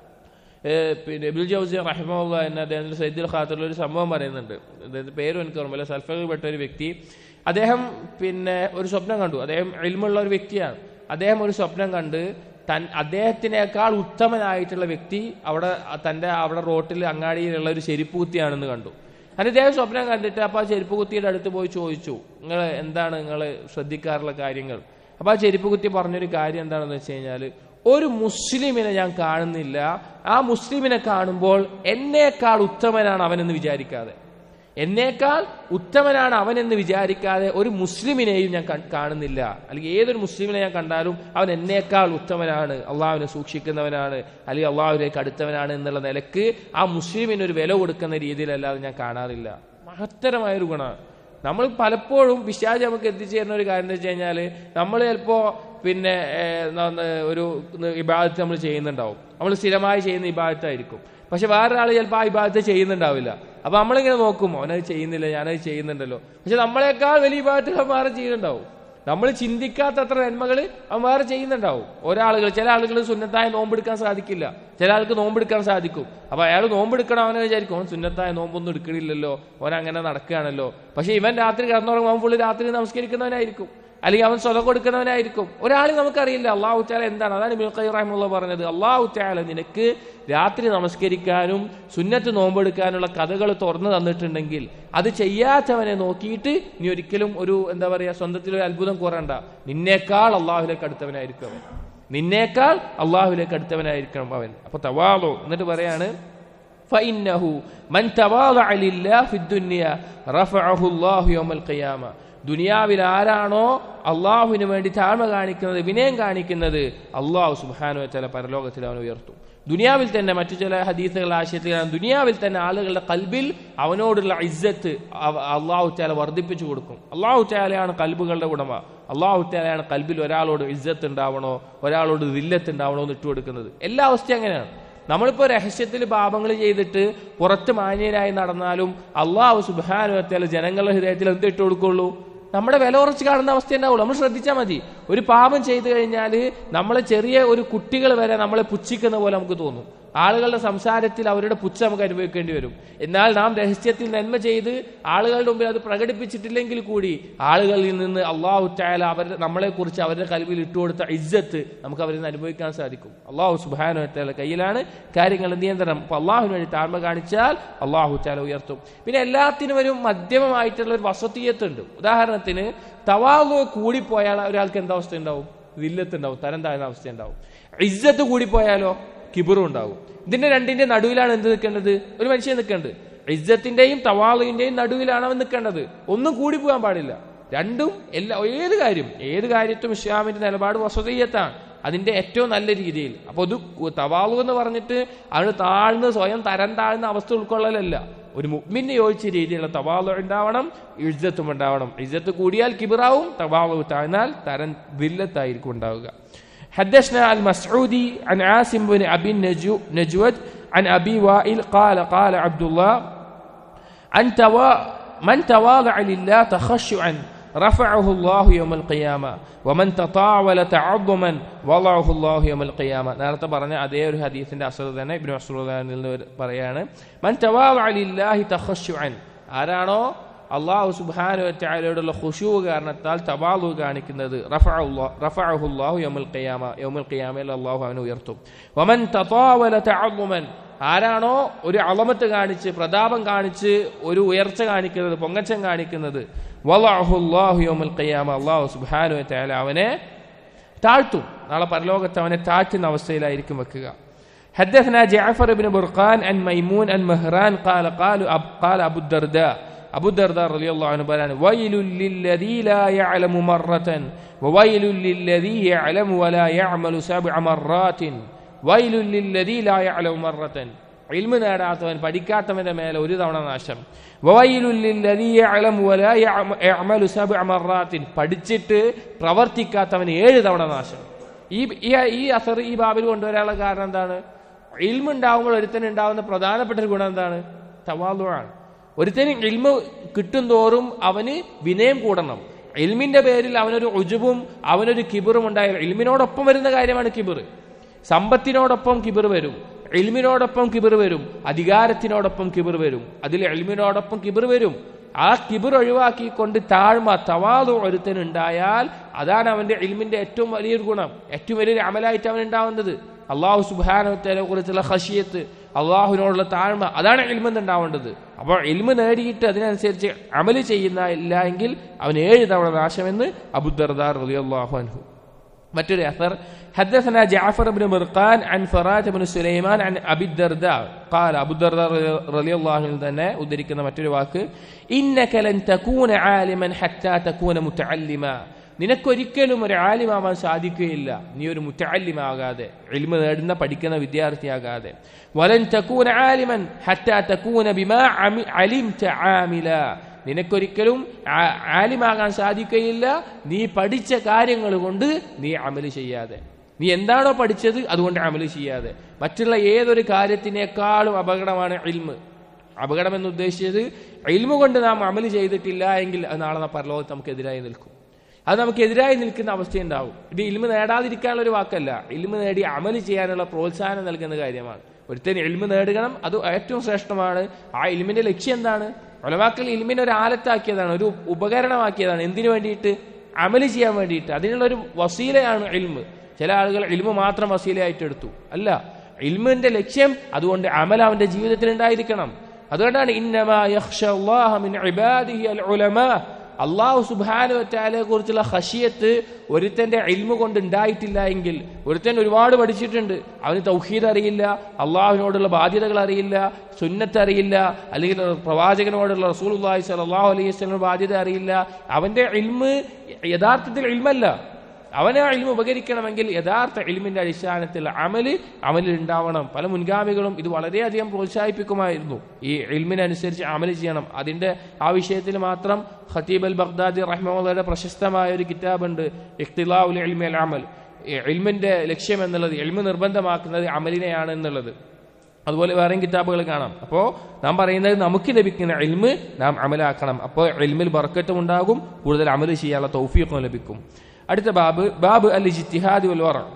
പിന്നെ ഇബ്നുൽ ജൗസി റഹിമഹുല്ലാഹ് എന്ന അദ്ദേഹത്തിന്റെ സയ്യിദുൽ ഖാത്തിറിൽ ഒരു സംഭവം പറയുന്നുണ്ട്. അദ്ദേഹത്തിന്റെ പേരും എനിക്ക് ഓർമ്മയില്ല. സൽഫിൽപ്പെട്ട ഒരു വ്യക്തി, അദ്ദേഹം പിന്നെ ഒരു സ്വപ്നം കണ്ടു. അദ്ദേഹം ഇൽമുള്ള ഒരു വ്യക്തിയാണ്. അദ്ദേഹം ഒരു സ്വപ്നം കണ്ട് തൻ അദ്ദേഹത്തിനേക്കാൾ ഉത്തമനായിട്ടുള്ള വ്യക്തി അവിടെ തൻ്റെ അവിടെ റോട്ടിൽ അങ്ങാടിയിലുള്ള ഒരു ചെരിപ്പൂത്തിയാണെന്ന് കണ്ടു. അങ്ങനെ ഇദ്ദേഹം സ്വപ്നം കണ്ടിട്ട് അപ്പൊ ആ ചെരുപ്പ് കുത്തിയുടെ അടുത്ത് പോയി ചോദിച്ചു, നിങ്ങൾ എന്താണ് നിങ്ങൾ ശ്രദ്ധിക്കാറുള്ള കാര്യങ്ങൾ? അപ്പൊ ആ ചെരുപ്പ് കുത്തി പറഞ്ഞൊരു കാര്യം എന്താണെന്ന് വെച്ച് കഴിഞ്ഞാൽ, ഒരു മുസ്ലിമിനെ ഞാൻ കാണുന്നില്ല, ആ മുസ്ലിമിനെ കാണുമ്പോൾ എന്നേക്കാൾ ഉത്തമനാണ് അവനെന്ന് വിചാരിക്കാതെ എന്നേക്കാൾ ഉത്തമനാണ് അവനെന്ന് വിചാരിക്കാതെ ഒരു മുസ്ലിമിനെയും ഞാൻ കാണുന്നില്ല. അല്ലെങ്കിൽ ഏതൊരു മുസ്ലിമിനെ ഞാൻ കണ്ടാലും അവൻ എന്നേക്കാൾ ഉത്തമനാണ്, അള്ളാഹുവിനെ സൂക്ഷിക്കുന്നവനാണ്, അല്ലെങ്കിൽ അള്ളാഹുവിലേക്ക് അടുത്തവനാണ് എന്നുള്ള നിലക്ക് ആ മുസ്ലിമിന് ഒരു വില കൊടുക്കുന്ന രീതിയിലല്ലാതെ ഞാൻ കാണാറില്ല. മഹത്തരമായൊരു ഗുണമാണ്. നമ്മൾ പലപ്പോഴും പിശാച് നമുക്ക് എത്തിച്ചേരുന്ന ഒരു കാര്യം എന്ന് വെച്ച് കഴിഞ്ഞാൽ, നമ്മൾ ചിലപ്പോ പിന്നെ ഒരു ഇബാദത്ത് നമ്മൾ ചെയ്യുന്നുണ്ടാവും, നമ്മൾ സ്ഥിരമായി ചെയ്യുന്ന ഇബാദത്തായിരിക്കും. പക്ഷെ വേറൊരാൾ ചിലപ്പോൾ ആ ഇബാദത്ത് ചെയ്യുന്നുണ്ടാവില്ല. അപ്പൊ നമ്മളിങ്ങനെ നോക്കും, അവനത് ചെയ്യുന്നില്ല, ഞാനത് ചെയ്യുന്നുണ്ടല്ലോ. പക്ഷെ നമ്മളെക്കാൾ വലിയ ഇബാദത്തുകൾ വേറെ ചെയ്യുന്നുണ്ടാവും. നമ്മൾ ചിന്തിക്കാത്തത്ര നന്മകൾ അവൻ വേറെ ചെയ്യുന്നുണ്ടാവും. ഒരാളുകൾ ചില ആളുകൾ സുന്നത്തായ നോമ്പെടുക്കാൻ സാധിക്കില്ല, ചില ആൾക്ക് നോമ്പെടുക്കാൻ സാധിക്കും. അപ്പൊ അയാൾ നോമ്പെടുക്കണം, അവനെ വിചാരിക്കും അവൻ സുന്നത്തായ നോമ്പൊന്നും എടുക്കണില്ലല്ലോ, അവൻ അങ്ങനെ നടക്കുകയാണല്ലോ. പക്ഷെ ഇവൻ രാത്രി കിടന്നുറങ്ങും, അവൻ ഫുള്ള് രാത്രി നമസ്കരിക്കുന്നവനായിരിക്കും, അല്ലെങ്കിൽ അവൻ സ്വതം കൊടുക്കുന്നവനായിരിക്കും. ഒരാൾ നമുക്കറിയില്ല അള്ളാഹു തആല എന്താണ്. അതാണ് ഇബ്നു ഖയ്യിം റഹിമഹുല്ലാഹ് പറഞ്ഞത്, അള്ളാഹു തആല നിനക്ക് രാത്രി നമസ്കരിക്കാനും സുന്നത്ത് നോമ്പെടുക്കാനുള്ള കഥകൾ തുറന്നു തന്നിട്ടുണ്ടെങ്കിൽ അത് ചെയ്യാത്തവനെ നോക്കിയിട്ട് നീ ഒരിക്കലും ഒരു എന്താ പറയാ സ്വന്തത്തിൽ ഒരു അത്ഭുതം കുറയണ്ട. നിന്നേക്കാൾ അള്ളാഹുലേക്ക് അടുത്തവനായിരിക്കും അവൻ, നിന്നേക്കാൾ അള്ളാഹുലേക്ക് അടുത്തവനായിരിക്കണം അവൻ. അപ്പൊ തവാളു എന്നിട്ട് പറയാണ്, ഫഇന്നഹു മൻ തവാളഅ ലില്ലാഹി ഫിദ്ദുനിയ റഫഅഹു അല്ലാഹു യൗമൽ ഖിയാമ. ദുനിയാവിൽ ആരാണോ അള്ളാഹുവിന് വേണ്ടി താഴ്മ കാണിക്കുന്നത്, വിനയം കാണിക്കുന്നത്, അള്ളാഹു സുബ്ഹാനഹു വ തആല പരലോകത്തിൽ അവനെ ഉയർത്തും. ദുനിയാവിൽ തന്നെ മറ്റു ചില ഹദീസുകൾ ആശയത്തിലാണ്, ദുനിയാവിൽ തന്നെ ആളുകളുടെ കൽബിൽ അവനോടുള്ള ഇസ്സത്ത് അള്ളാഹു തആല വർദ്ധിപ്പിച്ചു കൊടുക്കും. അള്ളാഹു തആലയാണ് കൽബുകളുടെ ഉടമ. അള്ളാഹു തആലയാണ് കൽബിൽ ഒരാളോട് ഇസ്സത്ത് ഉണ്ടാവണോ, ഒരാളോട് ദില്ലത്ത് ഉണ്ടാവണോ എന്ന് ഇട്ടുകൊടുക്കുന്നത്. എല്ലാ അവസ്ഥയും അങ്ങനെയാണ്. നമ്മളിപ്പോ രഹസ്യത്തിൽ പാപങ്ങൾ ചെയ്തിട്ട് പുറത്ത് മാന്യനായി നടന്നാലും അള്ളാഹു സുബ്ഹാനഹു വ തആല ജനങ്ങളുടെ ഹൃദയത്തിൽ എന്ത് ഇട്ട് കൊടുക്കുള്ളൂ? നമ്മുടെ വില കുറച്ച് കാണുന്ന അവസ്ഥ ഉണ്ടാവുള്ളൂ. നമ്മൾ ശ്രദ്ധിച്ചാൽ മതി. ഒരു പാപം ചെയ്തു കഴിഞ്ഞാൽ നമ്മളെ ചെറിയ ഒരു കുട്ടികൾ വരെ നമ്മളെ പുച്ഛിക്കുന്ന പോലെ നമുക്ക് തോന്നും. ആളുകളുടെ സംസാരത്തിൽ അവരുടെ പുച്ഛം നമുക്ക് അനുഭവിക്കേണ്ടി വരും. എന്നാൽ നാം രഹസ്യത്തിൽ നന്മ ചെയ്ത് ആളുകളുടെ മുമ്പിൽ അത് പ്രകടിപ്പിച്ചിട്ടില്ലെങ്കിൽ കൂടി ആളുകളിൽ നിന്ന് അള്ളാഹു തആല അവർ നമ്മളെ കുറിച്ച് അവരുടെ കൽബിൽ ഇട്ടുകൊടുത്ത ഇസ്സത്ത് നമുക്ക് അവരിൽ നിന്ന് അനുഭവിക്കാൻ സാധിക്കും. അള്ളാഹു സുബ്ഹാനഹു വ തആല കയ്യിലാണ് കാര്യങ്ങളുടെ നിയന്ത്രണം. അപ്പൊ അള്ളാഹുവിന് വേണ്ടി താഴ്മ കാണിച്ചാൽ അള്ളാഹു തആല ഉയർത്തും. പിന്നെ എല്ലാത്തിനും ഒരു മധ്യമമായിട്ടുള്ള ഒരു വസതിയത്ത് ഉണ്ട്. ഉദാഹരണത്തിന് തവാളു കൂടിപ്പോയാൽ ഒരാൾക്ക് എന്താ അവസ്ഥ ഉണ്ടാവും? ദില്ലത്ത് ഉണ്ടാവും, തരം താഴ്ന്ന അവസ്ഥ ഉണ്ടാവും. ഇസ്സത്ത് കൂടിപ്പോയാലോ കിബറും ഉണ്ടാവും. ഇതിന്റെ രണ്ടിന്റെ നടുവിലാണ് എന്ത് നിൽക്കേണ്ടത്? ഒരു മനുഷ്യൻ നിൽക്കേണ്ടത്. ഇസ്സത്തിന്റെയും തവാളുവിന്റെയും നടുവിലാണ് അവൻ നിൽക്കേണ്ടത്. ഒന്നും കൂടി പോകാൻ പാടില്ല. രണ്ടും എല്ലാ ഏത് കാര്യം ഏത് കാര്യത്തും ഇസ്ലാമിന്റെ നിലപാട് വസതിയത്താണ്, അതിന്റെ ഏറ്റവും നല്ല രീതിയിൽ. അപ്പൊ ഇത് തവാളു എന്ന് പറഞ്ഞിട്ട് അവന് താഴ്ന്ന് സ്വയം തരം താഴ്ന്ന അവസ്ഥ ഉൾക്കൊള്ളലല്ല. ഒരു മുഅ്മിന് യോജിച്ച രീതിയിലുള്ള തവാളു ഉണ്ടാവണം, ഇസ്സത്തും ഉണ്ടാവണം. ഇസ്സത്ത് കൂടിയാൽ കിബറാവും, തവാളു താഴ്ന്നാൽ തരം ദില്ലത്തായിരിക്കും ഉണ്ടാവുക. حدثنا المسعودي عن عاصم بن أبي النجود عن أبي وائل قال قال عبد الله أن توا من تواضع لله تخشعا رفعه الله يوم القيامة ومن تطاول تعظما وضعه الله يوم القيامة. നേരത്തെ പറഞ്ഞ അതേ ഒരു ഹദീസിന്റെ അസ്ൽ തന്നെ ഇബ്നു മസ്ഊദിൽ നിന്ന് പറയാണ്, മൻ തവാളഅ ലില്ലാഹി തഖശുഅൻ, ആരാണോ അള്ളാഹു സുബ്ഹാനഹു വ തആലയോടുള്ള ഖുശൂ കാരണത്താൽ തവാളു കാണിക്കുന്നത്, റഫഅഹു അല്ലാഹു യൗമൽ ഖിയാമ, യൗമൽ ഖിയാമയിൽ അള്ളാഹു അവനെ ഉയർത്തും. വമൻ തതാവല തഅല്ലുമൻ, ആരാണോ ഒരു അളമത്ത് കാണിച്ച് പ്രതാപം കാണിച്ച് ഒരു ഉയർച്ച കാണിക്കുന്നത്, പൊങ്ങച്ചം കാണിക്കുന്നത്, വളഅഹു അല്ലാഹു യൗമൽ ഖിയാമ, അള്ളാഹു സുബ്ഹാനഹു വ തആല അവനെ താഴ്ത്തും. നാളെ പരലോകത്ത് അവനെ താഴ്ത്തുന്ന അവസ്ഥയിലായിരിക്കും വെക്കുക. حدثنا جعفر بن برقان عن ميمون عن مهران قال قال قال ابو الدرداء അബൂ ദർദാ റളിയല്ലാഹു അൻഹു പറയാണ്, വൈലുൽ ലില്ലദീ ലാ യഅലമു മററതൻ വവൈലുൽ ലില്ലദീ യഅലമു വലാ യഅമലു സബ്അ മററാത്തിൻ. വൈലുൽ ലില്ലദീ ലാ യഅലമു മററതൻ, ഇൽമു നേടാത്തവൻ പഠിക്കാത്തവന്റെ മേലെ ഒരു തവണ നാശം. വവൈലുൽ ലില്ലദീ യഅലമു വലാ യഅമലു സബ്അ മററാത്തിൻ, പഠിച്ചിട്ട് പ്രവർത്തിക്കാത്തവൻ ഏഴ് തവണ നാശം. ഈ ഈ അസർ ഈ ബാബിൽ കൊണ്ടുവരാനുള്ള കാരണം എന്താണ്? ഇൽമു ഉണ്ടാവുമ്പോൾ ഒരുത്തന് ഉണ്ടാവുന്ന പ്രധാനപ്പെട്ട ഒരു ഗുണം എന്താണ്? തവാളുആണ്. ഒരുത്തന് ഇൽമ കിട്ടും തോറും അവന് വിനയം കൂടണം. ഇൽമിന്റെ പേരിൽ അവനൊരു ഉജുബും അവനൊരു കിബറും ഉണ്ടായ, ഇൽമിനോടൊപ്പം വരുന്ന കാര്യമാണ് കിബർ. സമ്പത്തിനോടൊപ്പം കിബർ വരും, ഇൽമിനോടൊപ്പം കിബർ വരും, അധികാരത്തിനോടൊപ്പം കിബർ വരും, അതിൽ ഇൽമിനോടൊപ്പം കിബർ വരും. ആ കിബർ ഒഴിവാക്കിക്കൊണ്ട് താഴ്മ തവാളു ഒരുത്തനുണ്ടായാൽ അതാണ് അവന്റെ ഇൽമിന്റെ ഏറ്റവും വലിയൊരു ഗുണം, ഏറ്റവും വലിയൊരു അമലായിട്ട് അവൻ ഉണ്ടാവുന്നത്. അള്ളാഹു സുബ്ഹാനഹു വ തആലയെ കുറിച്ചുള്ള ഖശിയത്ത്, അള്ളാഹുവിനോടുള്ള താഴ്മ, അതാണ് ഇൽമ് ഉണ്ടാവേണ്ടത്. അപ്പോൾ ഇൽമ് നേടിയിട്ട് അതിനനുസരിച്ച് അമല് ചെയ്യുന്ന ഇല്ല എങ്കിൽ അവൻ ഏഴ് തവണ നാശമെന്ന് അബൂ ദർദാ റളിയല്ലാഹു അൻഹു. മറ്റൊരു അസർ, حدثنا جعفر بن مرقان عن فراج بن سليمان عن أبي الدرداء قال أبو الدرداء رضي الله عنه തന്നെ ഉദ്ധരിക്കുന്ന മറ്റൊരു വാക്ക്, إنك لن تكون عالما حتى تكون متعلما. നിനക്കൊരിക്കലും ഒരു ആലിമാവാൻ സാധിക്കുകയില്ല നീ ഒരു മുതഅല്ലിമാകാതെ, ഇൽമ് നേടുന്ന പഠിക്കുന്ന വിദ്യാർത്ഥിയാകാതെ. വലൻ തകൂന ആലിമൻ ഹത്താ തകൂന ബിമാ അലിംത ആമില. നിനക്കൊരിക്കലും ആലിമാകാൻ സാധിക്കുകയില്ല നീ പഠിച്ച കാര്യങ്ങൾ കൊണ്ട് നീ അമല് ചെയ്യാതെ. നീ എന്താണോ പഠിച്ചത് അതുകൊണ്ട് അമല് ചെയ്യാതെ. മറ്റുള്ള ഏതൊരു കാര്യത്തിനേക്കാളും അപകടമാണ് ഇൽമ്. അപകടം എന്ന് ഉദ്ദേശിച്ചത് ഇൽമു കൊണ്ട് നാം അമല് ചെയ്തിട്ടില്ല എങ്കിൽ അത് നാളെ പരലോകത്ത് നമുക്കെതിരായി നിൽക്കും. അത് നമുക്കെതിരായി നിൽക്കുന്ന അവസ്ഥയുണ്ടാവും. ഇത് ഇൽമ് നേടാതിരിക്കാനുള്ള ഒരു വാക്കല്ല, ഇൽമ് നേടി അമല് ചെയ്യാനുള്ള പ്രോത്സാഹനം നൽകുന്ന കാര്യമാണ്. ഒരുത്തൻ ഇൽമ് നേടണം, അത് ഏറ്റവും ശ്രേഷ്ഠമാണ്. ആ ഇൽമിന്റെ ലക്ഷ്യം എന്താണ്? ഉലമാക്കൾ ഇൽമിനെ ഒരു ആലത്താക്കിയതാണ്, ഒരു ഉപകരണമാക്കിയതാണ്. എന്തിനു വേണ്ടിയിട്ട്? അമല് ചെയ്യാൻ വേണ്ടിയിട്ട്. അതിനുള്ള ഒരു വസീലയാണ് ഇൽമ്. ചില ആളുകൾ ഇൽമു മാത്രം വസീലയായിട്ട് എടുത്തു. അല്ല, ഇൽമിന്റെ ലക്ഷ്യം അതുകൊണ്ട് അമൽ അവന്റെ ജീവിതത്തിൽ ഉണ്ടായിരിക്കണം. അതുകൊണ്ടാണ് ഇന്നമാ യഖ്ശല്ലാഹ മിൻ ഇബാദിഹി അൽ ഉലമാ. അള്ളാഹു സുബ്ഹാനഹു വ തആലയെ കുറിച്ചുള്ള ഖശിയത്ത് ഒരുത്തന്റെ ഇൽമു കൊണ്ട് ഉണ്ടായിട്ടില്ല എങ്കിൽ, ഒരുത്തൻ ഒരുപാട് പഠിച്ചിട്ടുണ്ട്, അവന് തൗഹീദ് അറിയില്ല, അള്ളാഹുവിനോടുള്ള ബാധ്യതകൾ അറിയില്ല, സുന്നത്ത് അറിയില്ല, അല്ലെങ്കിൽ പ്രവാചകനോടുള്ള റസൂലുള്ളാഹി സ്വല്ലല്ലാഹു അലൈഹി വസല്ലം ബാധ്യത അറിയില്ല, അവന്റെ ഇൽമ് യഥാർത്ഥത്തിൽ ഇൽമല്ല. അവനെ ആ ഇൽമു ഉപകരിക്കണമെങ്കിൽ യഥാർത്ഥ ഇൽമിന്റെ അടിസ്ഥാനത്തിൽ അമല് അമലിൽ ഉണ്ടാവണം. പല മുൻഗാമികളും ഇത് വളരെയധികം പ്രോത്സാഹിപ്പിക്കുമായിരുന്നു. ഈ ഇൽമിനനുസരിച്ച് അമല് ചെയ്യണം. അതിന്റെ ആ വിഷയത്തിൽ മാത്രം ഖതീബ് അൽ ബഗ്ദാദി റഹിമഹുള്ളാഹിയുടെ പ്രശസ്തമായ ഒരു കിതാബുണ്ട്, ഇഖ്തിലാഉൽ ഇൽമി വൽ അമൽ. ഇൽമിന്റെ ലക്ഷ്യം എന്നുള്ളത്, ഇൽമു നിർബന്ധമാക്കുന്നത് അമലിനെയാണ് എന്നുള്ളത്. അതുപോലെ വേറെയും കിതാബുകൾ കാണാം. അപ്പോൾ നാം പറയുന്നത് നമുക്ക് ലഭിക്കുന്ന ഇൽമ് നാം അമലാക്കണം. അപ്പോൾ ഇൽമിൽ ബർക്കത്തും ഉണ്ടാകും, കൂടുതൽ അമല് ചെയ്യാനുള്ള തൗഫീഖും ലഭിക്കും. അടുത്ത ബാബ് ബാബ് അൽ ഇജ്തിഹാദ് വൽ വറഅ്.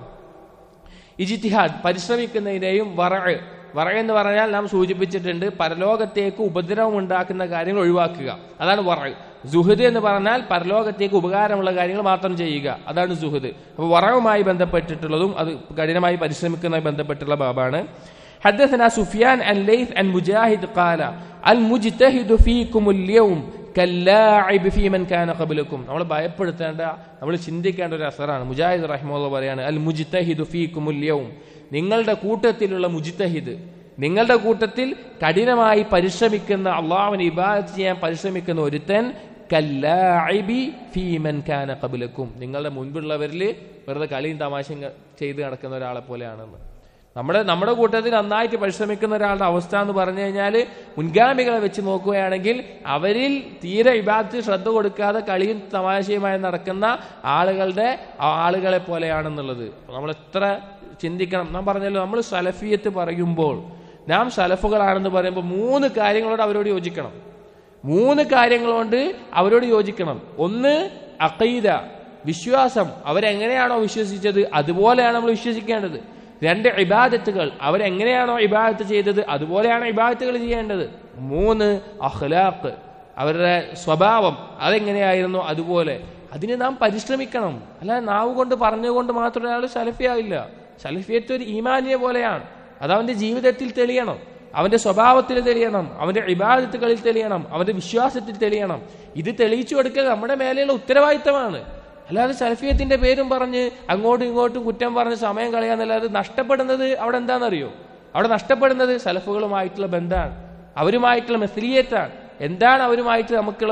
ഇജ്തിഹാദ് പരിശ്രമിക്കുന്നതിനെയും വറഅ്, വറഅ് എന്ന് പറഞ്ഞാൽ നാം സൂചിപ്പിച്ചിട്ടുണ്ട് പരലോകത്തേക്ക് ഉപദ്രവം ഉണ്ടാക്കുന്ന കാര്യങ്ങൾ ഒഴിവാക്കുക, അതാണ് വറഅ്. സുഹദ് എന്ന് പറഞ്ഞാൽ പരലോകത്തേക്ക് ഉപകാരമുള്ള കാര്യങ്ങൾ മാത്രം ചെയ്യുക, അതാണ് സുഹദ്. അപ്പോൾ വറഅുമായി ബന്ധപ്പെട്ടിട്ടുള്ളതും അത് കഠിനമായി പരിശ്രമിക്കുന്നതുമായി ബന്ധപ്പെട്ടുള്ള ബാബാണ്. حدثنا سفيان عن ليث عن مجاهد قال المجتهد فيكم اليوم كاللاعب في من كان قبلكم. നമ്മൾ ഭയപ്പെടുത്തേണ്ട, നമ്മൾ ചിന്തിക്കേണ്ട ഒരു അസറാണ്. മുജാഹിദ് റഹിമഹുല്ലാഹ് പറയാണ്, അൽ മുജ്തഹിദു ഫീകുമുൽ യൗം, നിങ്ങളുടെ കൂട്ടത്തിലുള്ള മുജ്തഹിദ്, നിങ്ങളുടെ കൂട്ടത്തിൽ കഠിനമായി പരിശ്രമിക്കുന്ന, അള്ളാഹുവിനെ ഇബാദത്ത് ചെയ്യാൻ പരിശ്രമിക്കുന്ന ഒരുത്തൻ കല്ലാഇബി ഫീ മൻ കാന ഖബ്ലക്കും, നിങ്ങളുടെ മുൻപുള്ളവരിൽ വെറുതെ കളിയും തമാശയും ചെയ്ത് നടക്കുന്ന ഒരാളെ പോലെയാണെന്ന്. നമ്മുടെ നമ്മുടെ കൂട്ടത്തിൽ നന്നായിട്ട് പരിശ്രമിക്കുന്ന ഒരാളുടെ അവസ്ഥ എന്ന് പറഞ്ഞു കഴിഞ്ഞാൽ മുൻഗാമികളെ വെച്ച് നോക്കുകയാണെങ്കിൽ അവരിൽ തീരെ ഇബാദത്തിൽ ശ്രദ്ധ കൊടുക്കാതെ കളിയും തമാശയുമായി നടക്കുന്ന ആളുകളുടെ ആളുകളെ പോലെയാണെന്നുള്ളത് നമ്മൾ എത്ര ചിന്തിക്കണം. നാം പറഞ്ഞല്ലോ, നമ്മൾ സലഫിയത്ത് പറയുമ്പോൾ, നാം സലഫുകളാണെന്ന് പറയുമ്പോൾ മൂന്ന് കാര്യങ്ങളോട് അവരോട് യോജിക്കണം. മൂന്ന് കാര്യങ്ങളുകൊണ്ട് അവരോട് യോജിക്കണം. ഒന്ന് അഖീദ, വിശ്വാസം, അവരെങ്ങനെയാണോ വിശ്വസിച്ചത് അതുപോലെയാണ് നമ്മൾ വിശ്വസിക്കേണ്ടത്. രണ്ട് ഇബാദത്തുകൾ, അവരെങ്ങനെയാണോ ഇബാദത്ത് ചെയ്തത് അതുപോലെയാണ് ഇബാദത്തുകൾ ചെയ്യേണ്ടത്. മൂന്ന് അഖ്ലാഖ്, അവരുടെ സ്വഭാവം അതെങ്ങനെയായിരുന്നു അതുപോലെ. അതിന് നാം പരിശ്രമിക്കണം. അല്ലാതെ നാവ് കൊണ്ട് പറഞ്ഞുകൊണ്ട് മാത്രം ഒരാൾ സലഫിയാവില്ല. സലഫിയത്ത് ഒരു ഈമാനിയെ പോലെയാണ്. അത് അവന്റെ ജീവിതത്തിൽ തെളിയണം, അവന്റെ സ്വഭാവത്തിൽ തെളിയണം, അവന്റെ ഇബാദത്തുകളിൽ തെളിയണം, അവന്റെ വിശ്വാസത്തിൽ തെളിയണം. ഇത് തെളിയിച്ചു കൊടുക്കുക നമ്മുടെ മേലെയുള്ള ഉത്തരവാദിത്തമാണ്. അല്ലാതെ സലഫിയത്തിന്റെ പേരും പറഞ്ഞ് അങ്ങോട്ടും ഇങ്ങോട്ടും കുറ്റം പറഞ്ഞ് സമയം കളയാന്നല്ലാതെ നഷ്ടപ്പെടുന്നത് അവിടെ എന്താണെന്നറിയോ? അവിടെ നഷ്ടപ്പെടുന്നത് സലഫുകളുമായിട്ടുള്ള ബന്ധമാണ്, അവരുമായിട്ടുള്ള മെസ്ലിയത്താണ്. എന്താണ് അവരുമായിട്ട് നമുക്കുള്ള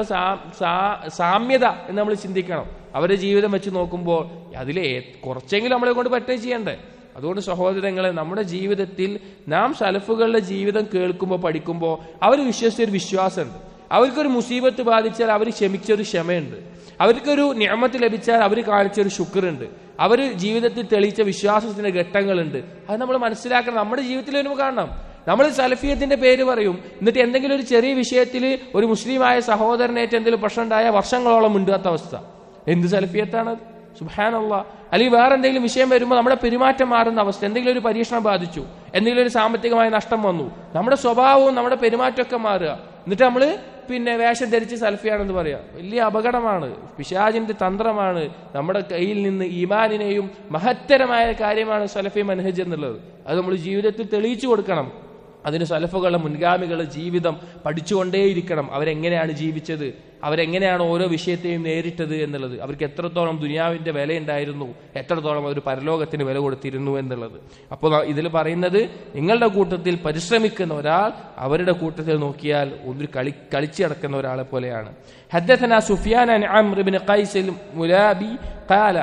സാമ്യത എന്ന് നമ്മൾ ചിന്തിക്കണം. അവരുടെ ജീവിതം വെച്ച് നോക്കുമ്പോൾ അതിലെ കുറച്ചെങ്കിലും നമ്മളെ കൊണ്ട് പറ്റുക ചെയ്യണ്ടേ. അതുകൊണ്ട് സഹോദരങ്ങളെ, നമ്മുടെ ജീവിതത്തിൽ നാം സലഫുകളുടെ ജീവിതം കേൾക്കുമ്പോൾ പഠിക്കുമ്പോൾ അവർ വിശ്വസിച്ചൊരു വിശ്വാസമുണ്ട്, അവർക്കൊരു മുസീബത്ത് ബാധിച്ചാൽ അവർ ക്ഷമിച്ചൊരു ക്ഷമയുണ്ട്, അവർക്കൊരു നിഅമത്ത് ലഭിച്ചാൽ അവർ കാണിച്ചൊരു ശുക്റുണ്ട്, അവർ ജീവിതത്തിൽ തെളിയിച്ച വിശ്വാസത്തിന്റെ ഘട്ടങ്ങളുണ്ട്. അത് നമ്മൾ മനസ്സിലാക്കണം. നമ്മുടെ ജീവിതത്തിൽ വരുമ്പോൾ കാണണം. നമ്മൾ സലഫിയത്തിന്റെ പേര് പറയും, എന്നിട്ട് എന്തെങ്കിലും ഒരു ചെറിയ വിഷയത്തിൽ ഒരു മുസ്ലിമായ സഹോദരനേറ്റ് എന്തെങ്കിലും പ്രശ്നം ഉണ്ടായ വർഷങ്ങളോളം മിണ്ടാത്ത അവസ്ഥ. എന്ത് സലഫിയത്താണത്? സുബ്ഹാനല്ലാഹ്. അല്ലെങ്കിൽ വേറെ എന്തെങ്കിലും വിഷയം വരുമ്പോൾ നമ്മുടെ പെരുമാറ്റം മാറുന്ന അവസ്ഥ. എന്തെങ്കിലും ഒരു പരീക്ഷണം ബാധിച്ചു, എന്തെങ്കിലും ഒരു സാമ്പത്തികമായ നഷ്ടം വന്നു, നമ്മുടെ സ്വഭാവവും നമ്മുടെ പെരുമാറ്റമൊക്കെ മാറുക. എന്നിട്ട് നമ്മൾ പിന്നെ വേഷം ധരിച്ച് സൽഫിയാണെന്ന് പറയാം. വലിയ അപകടമാണ്, പിശാചിന്റെ തന്ത്രമാണ്. നമ്മുടെ കയ്യിൽ നിന്ന് ഈമാനിനെയും മഹത്തരമായ കാര്യമാണ് സലഫി മനഹജ് എന്നുള്ളത്. അത് നമ്മൾ ജീവിതത്തിൽ തെളിയിച്ചു കൊടുക്കണം. അതിന് സലഫുകളുടെ മുൻഗാമികളുടെ ജീവിതം പഠിച്ചുകൊണ്ടേയിരിക്കണം. അവരെങ്ങനെയാണ് ജീവിച്ചത്, അവരെങ്ങനെയാണ് ഓരോ വിഷയത്തെയും നേരിട്ടത് എന്നുള്ളത്, അവർക്ക് എത്രത്തോളം ദുനിയാവിന്റെ വിലയുണ്ടായിരുന്നു, എത്രത്തോളം അവർ പരലോകത്തിന് വില കൊടുത്തിരുന്നു എന്നുള്ളത്. അപ്പോൾ ഇതിൽ പറയുന്നത്, നിങ്ങളുടെ കൂട്ടത്തിൽ പരിശ്രമിക്കുന്ന ഒരാൾ അവരുടെ കൂട്ടത്തിൽ നോക്കിയാൽ ഒരു കളി കളിച്ചു നടക്കുന്ന ഒരാളെ പോലെയാണ്. ഹദ്ദസനാ സുഫിയാൻ അൻ അംർ ഇബ്നു ഖൈസ് അൽ മുലാബി ഖാല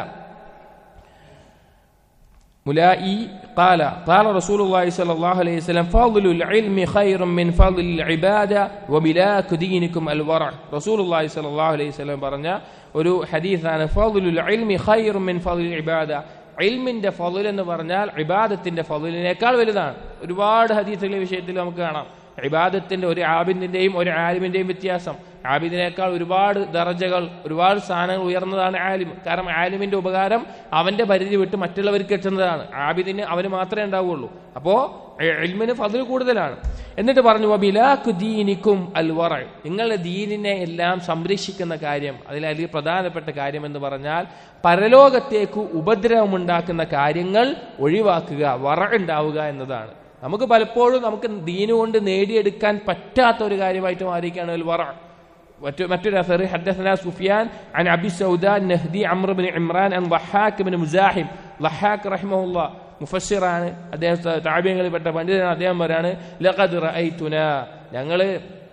മുലായി قال قال رسول الله صلى الله عليه وسلم فضل العلم خير من فضل العبادة وملاك دينكم الورع. رسول الله صلى الله عليه وسلم പറഞ്ഞ ഒരു ഹദീസാണ് فضل العلم خير من فضل العبادة. ഇൽമിന്റെ ഫളൽ എന്ന് പറഞ്ഞാൽ ഇബാദത്തിന്റെ ഫളലിനേക്കാൾ വലുതാണ്. ഒരുപാട് ഹദീസുകളുടെ വിഷയത്തിൽ നമുക്ക് കാണാം ഇബാദത്തിന്റെ ഒരു ആബിദിന്റെയും ഒരു ആലിമിന്റെയും വ്യത്യാസം. ആബിദിനേക്കാൾ ഒരുപാട് ദറജകൾ, ഒരുപാട് സ്ഥാനങ്ങൾ ഉയർന്നതാണ് ആലിം. കാരണം ആലിമിന്റെ ഉപകാരം അവന്റെ പരിധി വിട്ട് മറ്റുള്ളവർക്ക് എത്തുന്നതാണ്. ആബിദിന് അവന് മാത്രമേ ഉണ്ടാവുകയുള്ളൂ. അപ്പോ ഇൽമിന് ഫളൽ കൂടുതലാണ്. എന്നിട്ട് പറഞ്ഞു വബിലാഖു ദീനിക്കും അൽ വറ, നിങ്ങളുടെ ദീനിനെ എല്ലാം സംരക്ഷിക്കുന്ന കാര്യം, അതിൽ പ്രധാനപ്പെട്ട കാര്യം എന്ന് പറഞ്ഞാൽ പരലോകത്തേക്ക് ഉപദ്രവമുണ്ടാക്കുന്ന കാര്യങ്ങൾ ഒഴിവാക്കുക, വറ ഉണ്ടാവുക എന്നതാണ്. നമുക്ക് പലപ്പോഴും നമുക്ക് ദീന് കൊണ്ട് നേടിയെടുക്കാൻ പറ്റാത്ത ഒരു കാര്യമായിട്ട് മാറിയിരിക്കുകയാണ് അൽ വറ. മറ്റൊരു അസർ ഹദ്ദസനാ സുഫിയാൻ അൻ അബി സൗദാ നഹ്ദി അംർ ഇബ്നു ഇമ്രാൻ അൻ ളഹാഖ് ഇബ്നു മുസാഹിം. ളഹാഖ് റഹിമഹുല്ലാഹ് മുഫസ്സിറാണ്, അദ്ദേഹം താബിഈങ്ങളിൽപ്പെട്ട പണ്ഡിതനാണ്. അദ്ദേഹം പറയാണ് ലഖദ് റഅയ്തുനാ, ഞങ്ങള്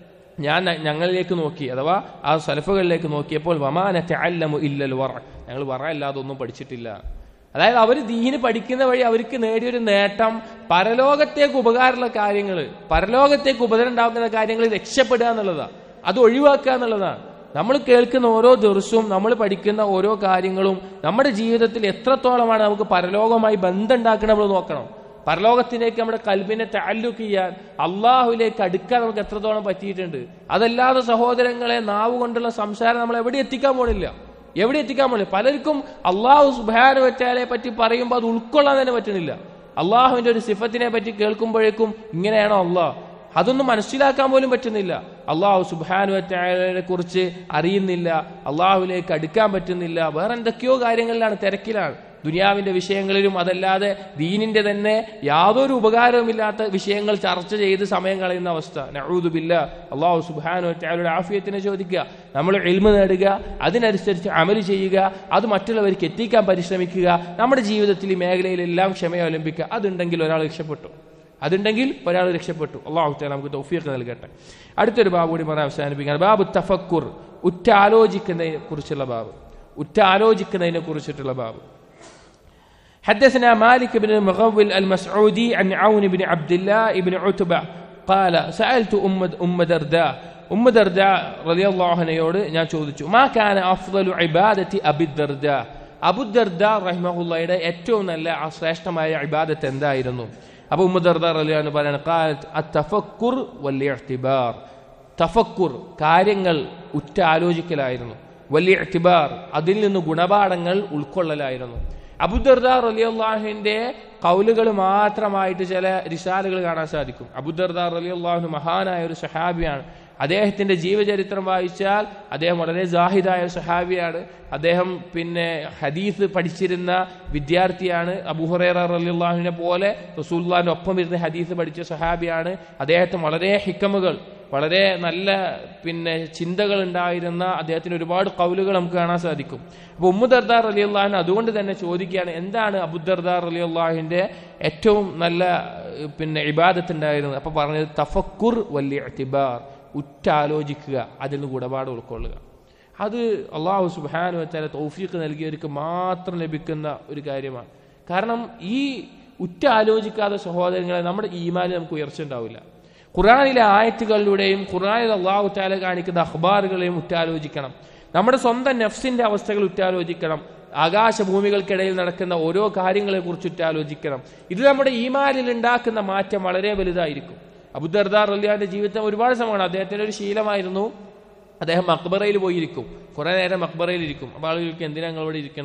ഞാൻ ഞങ്ങളിലേക്ക് നോക്കി, അഥവാ ആ സലഫുകളിലേക്ക് നോക്കിയപ്പോൾ വമാ നതഅല്ലമു ഇല്ലൽ വറ, ഞങ്ങൾ വറ അല്ലാതെ ഒന്നും പഠിച്ചിട്ടില്ല. അതായത് അവർ ദീന് പഠിക്കുന്ന വഴി അവർക്ക് നേടിയൊരു നേട്ടം പരലോകത്തേക്ക് ഉപകാരമുള്ള കാര്യങ്ങൾ, പരലോകത്തേക്ക് ഉപദ്രവം ഉണ്ടാക്കുന്ന കാര്യങ്ങളിൽ രക്ഷപ്പെടുക എന്നുള്ളതാണ്, അത് ഒഴിവാക്കുക എന്നുള്ളതാണ്. നമ്മൾ കേൾക്കുന്ന ഓരോ ദിവസവും നമ്മൾ പഠിക്കുന്ന ഓരോ കാര്യങ്ങളും നമ്മുടെ ജീവിതത്തിൽ എത്രത്തോളമാണ് നമുക്ക് പരലോകമായി ബന്ധം ഉണ്ടാക്കണം നമ്മൾ നോക്കണം. പരലോകത്തിലേക്ക് നമ്മുടെ കൽബിനെ തഅല്ലുഖ് ചെയ്യാൻ, അള്ളാഹുവിലേക്ക് അടുക്കാൻ നമുക്ക് എത്രത്തോളം പറ്റിയിട്ടുണ്ട്. അതല്ലാതെ സഹോദരങ്ങളെ, നാവ് കൊണ്ടുള്ള സംസാരം നമ്മൾ എവിടെ എത്തിക്കാൻ പോണില്ല, എവിടെ എത്തിക്കാൻ പോണില്ല. പലർക്കും അള്ളാഹു സുബ്ഹാനഹു വ തആലയെ പറ്റി പറയുമ്പോൾ അത് ഉൾക്കൊള്ളാൻ തന്നെ പറ്റുന്നില്ല. അള്ളാഹുവിന്റെ ഒരു സിഫത്തിനെ പറ്റി കേൾക്കുമ്പോഴേക്കും ഇങ്ങനെയാണോ അള്ളാഹ്, അതൊന്നും മനസ്സിലാക്കാൻ പോലും പറ്റുന്നില്ല. അള്ളാഹു സുബ്ഹാനഹു വ തആലയെ കുറിച്ച് അറിയുന്നില്ല, അള്ളാഹുവിലേക്ക് അടുക്കാൻ പറ്റുന്നില്ല. വേറെ എന്തൊക്കെയോ കാര്യങ്ങളിലാണ്, തിരക്കിലാണ്, ദുനിയാവിന്റെ വിഷയങ്ങളിലും. അതല്ലാതെ ദീനിന്റെ തന്നെ യാതൊരു ഉപകാരവുമില്ലാത്ത വിഷയങ്ങൾ ചർച്ച ചെയ്ത് സമയം കളയുന്ന അവസ്ഥ. നഊദു ബില്ലാഹ്. അള്ളാഹു സുബ്ഹാനഹു വ തആലയുടെ ആഫിയത്തിനെ ചോദിക്കുക, നമ്മൾ ഇൽമ് നേടുക, അതിനനുസരിച്ച് അമല് ചെയ്യുക, അത് മറ്റുള്ളവർക്ക് എത്തിക്കാൻ പരിശ്രമിക്കുക, നമ്മുടെ ജീവിതത്തിൽ ഈ മേഖലയിലെല്ലാം ക്ഷമ അവലംബിക്കുക. അതുണ്ടെങ്കിൽ ഒരാൾ രക്ഷപ്പെട്ടു, അതുണ്ടെങ്കിൽ ഒരാൾ രക്ഷപ്പെട്ടു. അള്ളാഹു തആല നമുക്ക് തൗഫീഖ് നൽകട്ടെ. അടുത്തൊരു ബാബ് കൂടി പറഞ്ഞ് അവസാനിപ്പിക്കുകയാണ്. ബാബു തഫക്കുർ, ഉറ്റാലോചിക്കുന്നതിനെ കുറിച്ചുള്ള ബാബ്, ഉറ്റാലോചിക്കുന്നതിനെ കുറിച്ചിട്ടുള്ള ബാബ്. حدثنا مالك بن المغول المسعودي عن عون بن عبد الله بن عتبة قال سألت أم أم درداء أم درداء رضي الله عنها ഞാൻ ചോദിച്ചു ما كان أفضل عبادة أبي الدرداء, അബു ദർദാ റഹിമഹുള്ളയുടെ ഏറ്റവും നല്ല ശ്രേഷ്ഠമായ ഇബാദത്ത് എന്തായിരുന്നു? അപ്പൊ ഉമ്മ ദർദാ റളിയല്ലാഹു അൻഹ പറയാണ് ഖാലത്ത് അത്തഫക്കുർ വൽ ഇഅ്തിബാർ, തഫക്കുർ കാര്യങ്ങൾ ഉറ്റാലോചിക്കലായിരുന്നു, വൽ ഇഅ്തിബാർ അതിൽ നിന്ന് ഗുണപാഠങ്ങൾ ഉൾക്കൊള്ളലായിരുന്നു. അബൂ ദർദാ റളിയല്ലാഹു അൻഹുവിന്റെ ഖൗലുകൾ മാത്രമായിട്ട് ചില റിസാലകൾ കാണാൻ സാധിക്കും. അബൂ ദർദാ റളിയല്ലാഹു അൻഹു മഹാനായ ഒരു സഹാബിയാണ്. അദ്ദേഹത്തിന്റെ ജീവചരിത്രം വായിച്ചാൽ അദ്ദേഹം വളരെ സാഹിദായ സഹാബിയാണ്. അദ്ദേഹം പിന്നെ ഹദീസ് പഠിച്ചിരുന്ന വിദ്യാർത്ഥിയാണ്. അബൂ ഹുറൈറ റളിയല്ലാഹു അൻഹുവിനെ പോലെ റസൂലുള്ളാഹിന്റെ ഒപ്പം ഇരുന്ന് ഹദീസ് പഠിച്ച സഹാബിയാണ്. അദ്ദേഹത്തിന് വളരെ ഹിക്കമുകൾ, വളരെ നല്ല പിന്നെ ചിന്തകൾ ഉണ്ടായിരുന്ന അദ്ദേഹത്തിന് ഒരുപാട് ഖൗലുകൾ നമുക്ക് കാണാൻ സാധിക്കും. അപ്പൊ ഉമ്മു ദർദാ റളിയല്ലാഹു അൻഹ അതുകൊണ്ട് തന്നെ ചോദിക്കുകയാണ്, എന്താണ് അബൂ ദർദാ റളിയല്ലാഹു അൻഹുവിന്റെ ഏറ്റവും നല്ല പിന്നെ ഇബാദത്ത് ഉണ്ടായിരുന്നത്? അപ്പൊ പറഞ്ഞത് തഫക്കുർ വൽ ഇഅ്തിബാർ, ഉറ്റാലോചിക്കുക, അതിൽ നിന്ന് ഗുണപാഠം ഉൾക്കൊള്ളുക. അത് അള്ളാഹു സുബ്ഹാനഹു വ തആല തൗഫീഖ് നൽകിയവർക്ക് മാത്രം ലഭിക്കുന്ന ഒരു കാര്യമാണ്. കാരണം ഈ ഉറ്റാലോചിക്കാതെ സഹോദരങ്ങളെ നമ്മുടെ ഈമാനിൽ നമുക്ക് ഉയർച്ച ഉണ്ടാവില്ല. ഖുർആനിലെ ആയത്തുകളിലൂടെയും ഖുർആനിൽ അള്ളാഹു തആല കാണിക്കുന്ന അഖ്ബാറുകളെയും ഉറ്റാലോചിക്കണം. നമ്മുടെ സ്വന്തം നഫ്സിന്റെ അവസ്ഥകൾ ഉറ്റാലോചിക്കണം. ആകാശഭൂമികൾക്കിടയിൽ നടക്കുന്ന ഓരോ കാര്യങ്ങളെ കുറിച്ച് ഉറ്റാലോചിക്കണം. ഇത് നമ്മുടെ ഈമാനിൽ ഉണ്ടാക്കുന്ന മാറ്റം വളരെ വലുതായിരിക്കും. അബൂ ദർദാ റളിയല്ലാഹു അൻഹുവിന്റെ ജീവിതം ഒരുപാട് സമയമാണ്. അദ്ദേഹത്തിന്റെ ഒരു ശീലമായിരുന്നു, അദ്ദേഹം മക്ബറയിൽ പോയിരിക്കും, കുറെ നേരം മക്ബറയിൽ ഇരിക്കും. അപ്പോൾ ആളുകൾക്ക് എന്തിനാ നിങ്ങൾ ഇവിടെ ഇരിക്കണത്?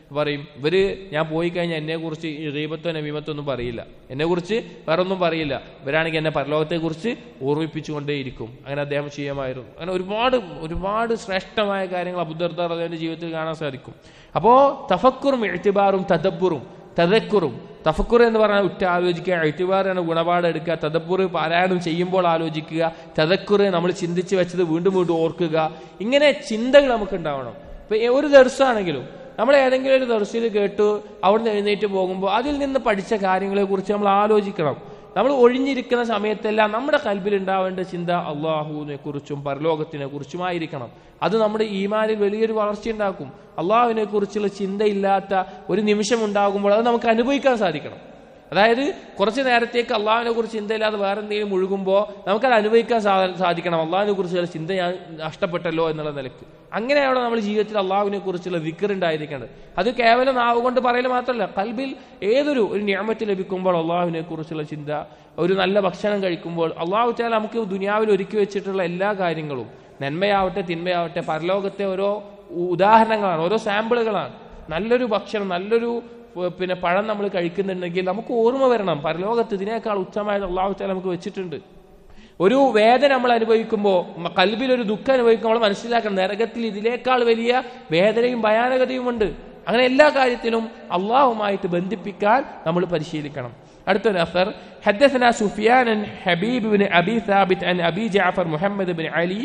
പറയും ഇവര് ഞാൻ പോയി കഴിഞ്ഞാൽ എന്നെ കുറിച്ച് ഗീബത്തോ നമീമത്തോ ഒന്നും പറയില്ല, എന്നെ കുറിച്ച് വേറെ ഒന്നും പറയില്ല, ഇവരാണെങ്കിൽ എന്നെ പരലോകത്തെ കുറിച്ച് ഓർമ്മിപ്പിച്ചുകൊണ്ടേയിരിക്കും. അങ്ങനെ അദ്ദേഹം ചെയ്യുമായിരുന്നു. അങ്ങനെ ഒരുപാട് ഒരുപാട് ശ്രേഷ്ഠമായ കാര്യങ്ങൾ അബൂ ദർദാ റളിയല്ലാഹുവിന്റെ ജീവിതത്തിൽ കാണാൻ സാധിക്കും. അപ്പോ തഫക്കുറും ഇഅ്തിബാറും തദബ്ബുറും തദക്കുറും, തഫക്കുർ എന്ന് പറഞ്ഞാൽ ഉറ്റ ആലോചിക്കുക, ഇഅ്തിബാറാണ് ഗുണപാഠം എടുക്കുക, തദബ്ബുർ പാരായണം ചെയ്യുമ്പോൾ ആലോചിക്കുക, തദക്കുർ നമ്മൾ ചിന്തിച്ച് വെച്ചത് വീണ്ടും വീണ്ടും ഓർക്കുക. ഇങ്ങനെ ചിന്തകൾ നമുക്ക് ഉണ്ടാവണം. ഇപ്പൊ ഒരു ദർസാണെങ്കിലും നമ്മൾ ഏതെങ്കിലും ഒരു ദർസിൽ കേട്ടു അവിടുന്ന് എഴുന്നേറ്റ് പോകുമ്പോൾ അതിൽ നിന്ന് പഠിച്ച കാര്യങ്ങളെ കുറിച്ച് നമ്മൾ ആലോചിക്കണം. നമ്മൾ ഒഴിഞ്ഞിരിക്കുന്ന സമയത്തെല്ലാം നമ്മുടെ കൽബിൽ ഉണ്ടാവേണ്ട ചിന്ത അള്ളാഹുവിനെ കുറിച്ചും പരലോകത്തിനെ കുറിച്ചുമായിരിക്കണം. അത് നമ്മുടെ ഈമാനിൽ വലിയൊരു വളർച്ചയുണ്ടാക്കും. അള്ളാഹുവിനെ കുറിച്ചുള്ള ചിന്തയില്ലാത്ത ഒരു നിമിഷം ഉണ്ടാകുമ്പോൾ അത് നമുക്ക് അനുഭവിക്കാൻ സാധിക്കണം. അതായത് കുറച്ചു നേരത്തേക്ക് അള്ളാഹുവിനെ കുറിച്ച് ചിന്തയില്ലാതെ വേറെ എന്തെങ്കിലും മുഴുകുമ്പോൾ നമുക്കത് അനുഭവിക്കാൻ സാധിക്കണം. അള്ളാഹുവിനെ കുറിച്ചുള്ള ചിന്ത ഞാൻ നഷ്ടപ്പെട്ടല്ലോ എന്നുള്ള നിലയ്ക്ക്. അങ്ങനെയാണ് നമ്മൾ ജീവിതത്തിൽ അള്ളാഹുവിനെ കുറിച്ചുള്ള ദിക്ർ ഉണ്ടായിരിക്കേണ്ടത്. അത് കേവലം നാവ് കൊണ്ട് പറയൽ മാത്രമല്ല, കൽബിൽ ഏതൊരു ഒരു നിഅമത്ത് ലഭിക്കുമ്പോൾ അള്ളാഹുവിനെ കുറിച്ചുള്ള ചിന്ത, ഒരു നല്ല ഭക്ഷണം കഴിക്കുമ്പോൾ അള്ളാഹു തആല നമുക്ക് ദുനിയാവിൽ ഒരുക്കി വെച്ചിട്ടുള്ള എല്ലാ കാര്യങ്ങളും നന്മയാവട്ടെ തിന്മയാവട്ടെ പരലോകത്തെ ഓരോ ഉദാഹരണങ്ങളാണ്, ഓരോ സാമ്പിളുകളാണ്. നല്ലൊരു ഭക്ഷണം, നല്ലൊരു പിന്നെ പഴം നമ്മൾ കഴിക്കുന്നുണ്ടെങ്കിൽ നമുക്ക് ഓർമ്മ വരണം പരലോകത്ത് ഇതിനേക്കാൾ ഉച്ചമായത് അള്ളാഹു തആല നമുക്ക് വെച്ചിട്ടുണ്ട്. ഒരു വേദന നമ്മൾ അനുഭവിക്കുമ്പോൾ, കൽബിൽ ഒരു ദുഃഖം അനുഭവിക്കുമ്പോൾ നമ്മൾ മനസ്സിലാക്കണം നരകത്തിൽ ഇതിനേക്കാൾ വലിയ വേദനയും ഭയാനകതയും ഉണ്ട്. അങ്ങനെ എല്ലാ കാര്യത്തിലും അള്ളാഹുമായിട്ട് ബന്ധിപ്പിക്കാൻ നമ്മൾ പരിശീലിക്കണം. അടുത്തൊരു അഫർ, ഹദ്ദസനാ സുഫിയാൻ അൻ ഹബീബ് ബിൻ അബി സാബിത് അൻ അബി ജഅഫർ മുഹമ്മദ് ബിൻ അലി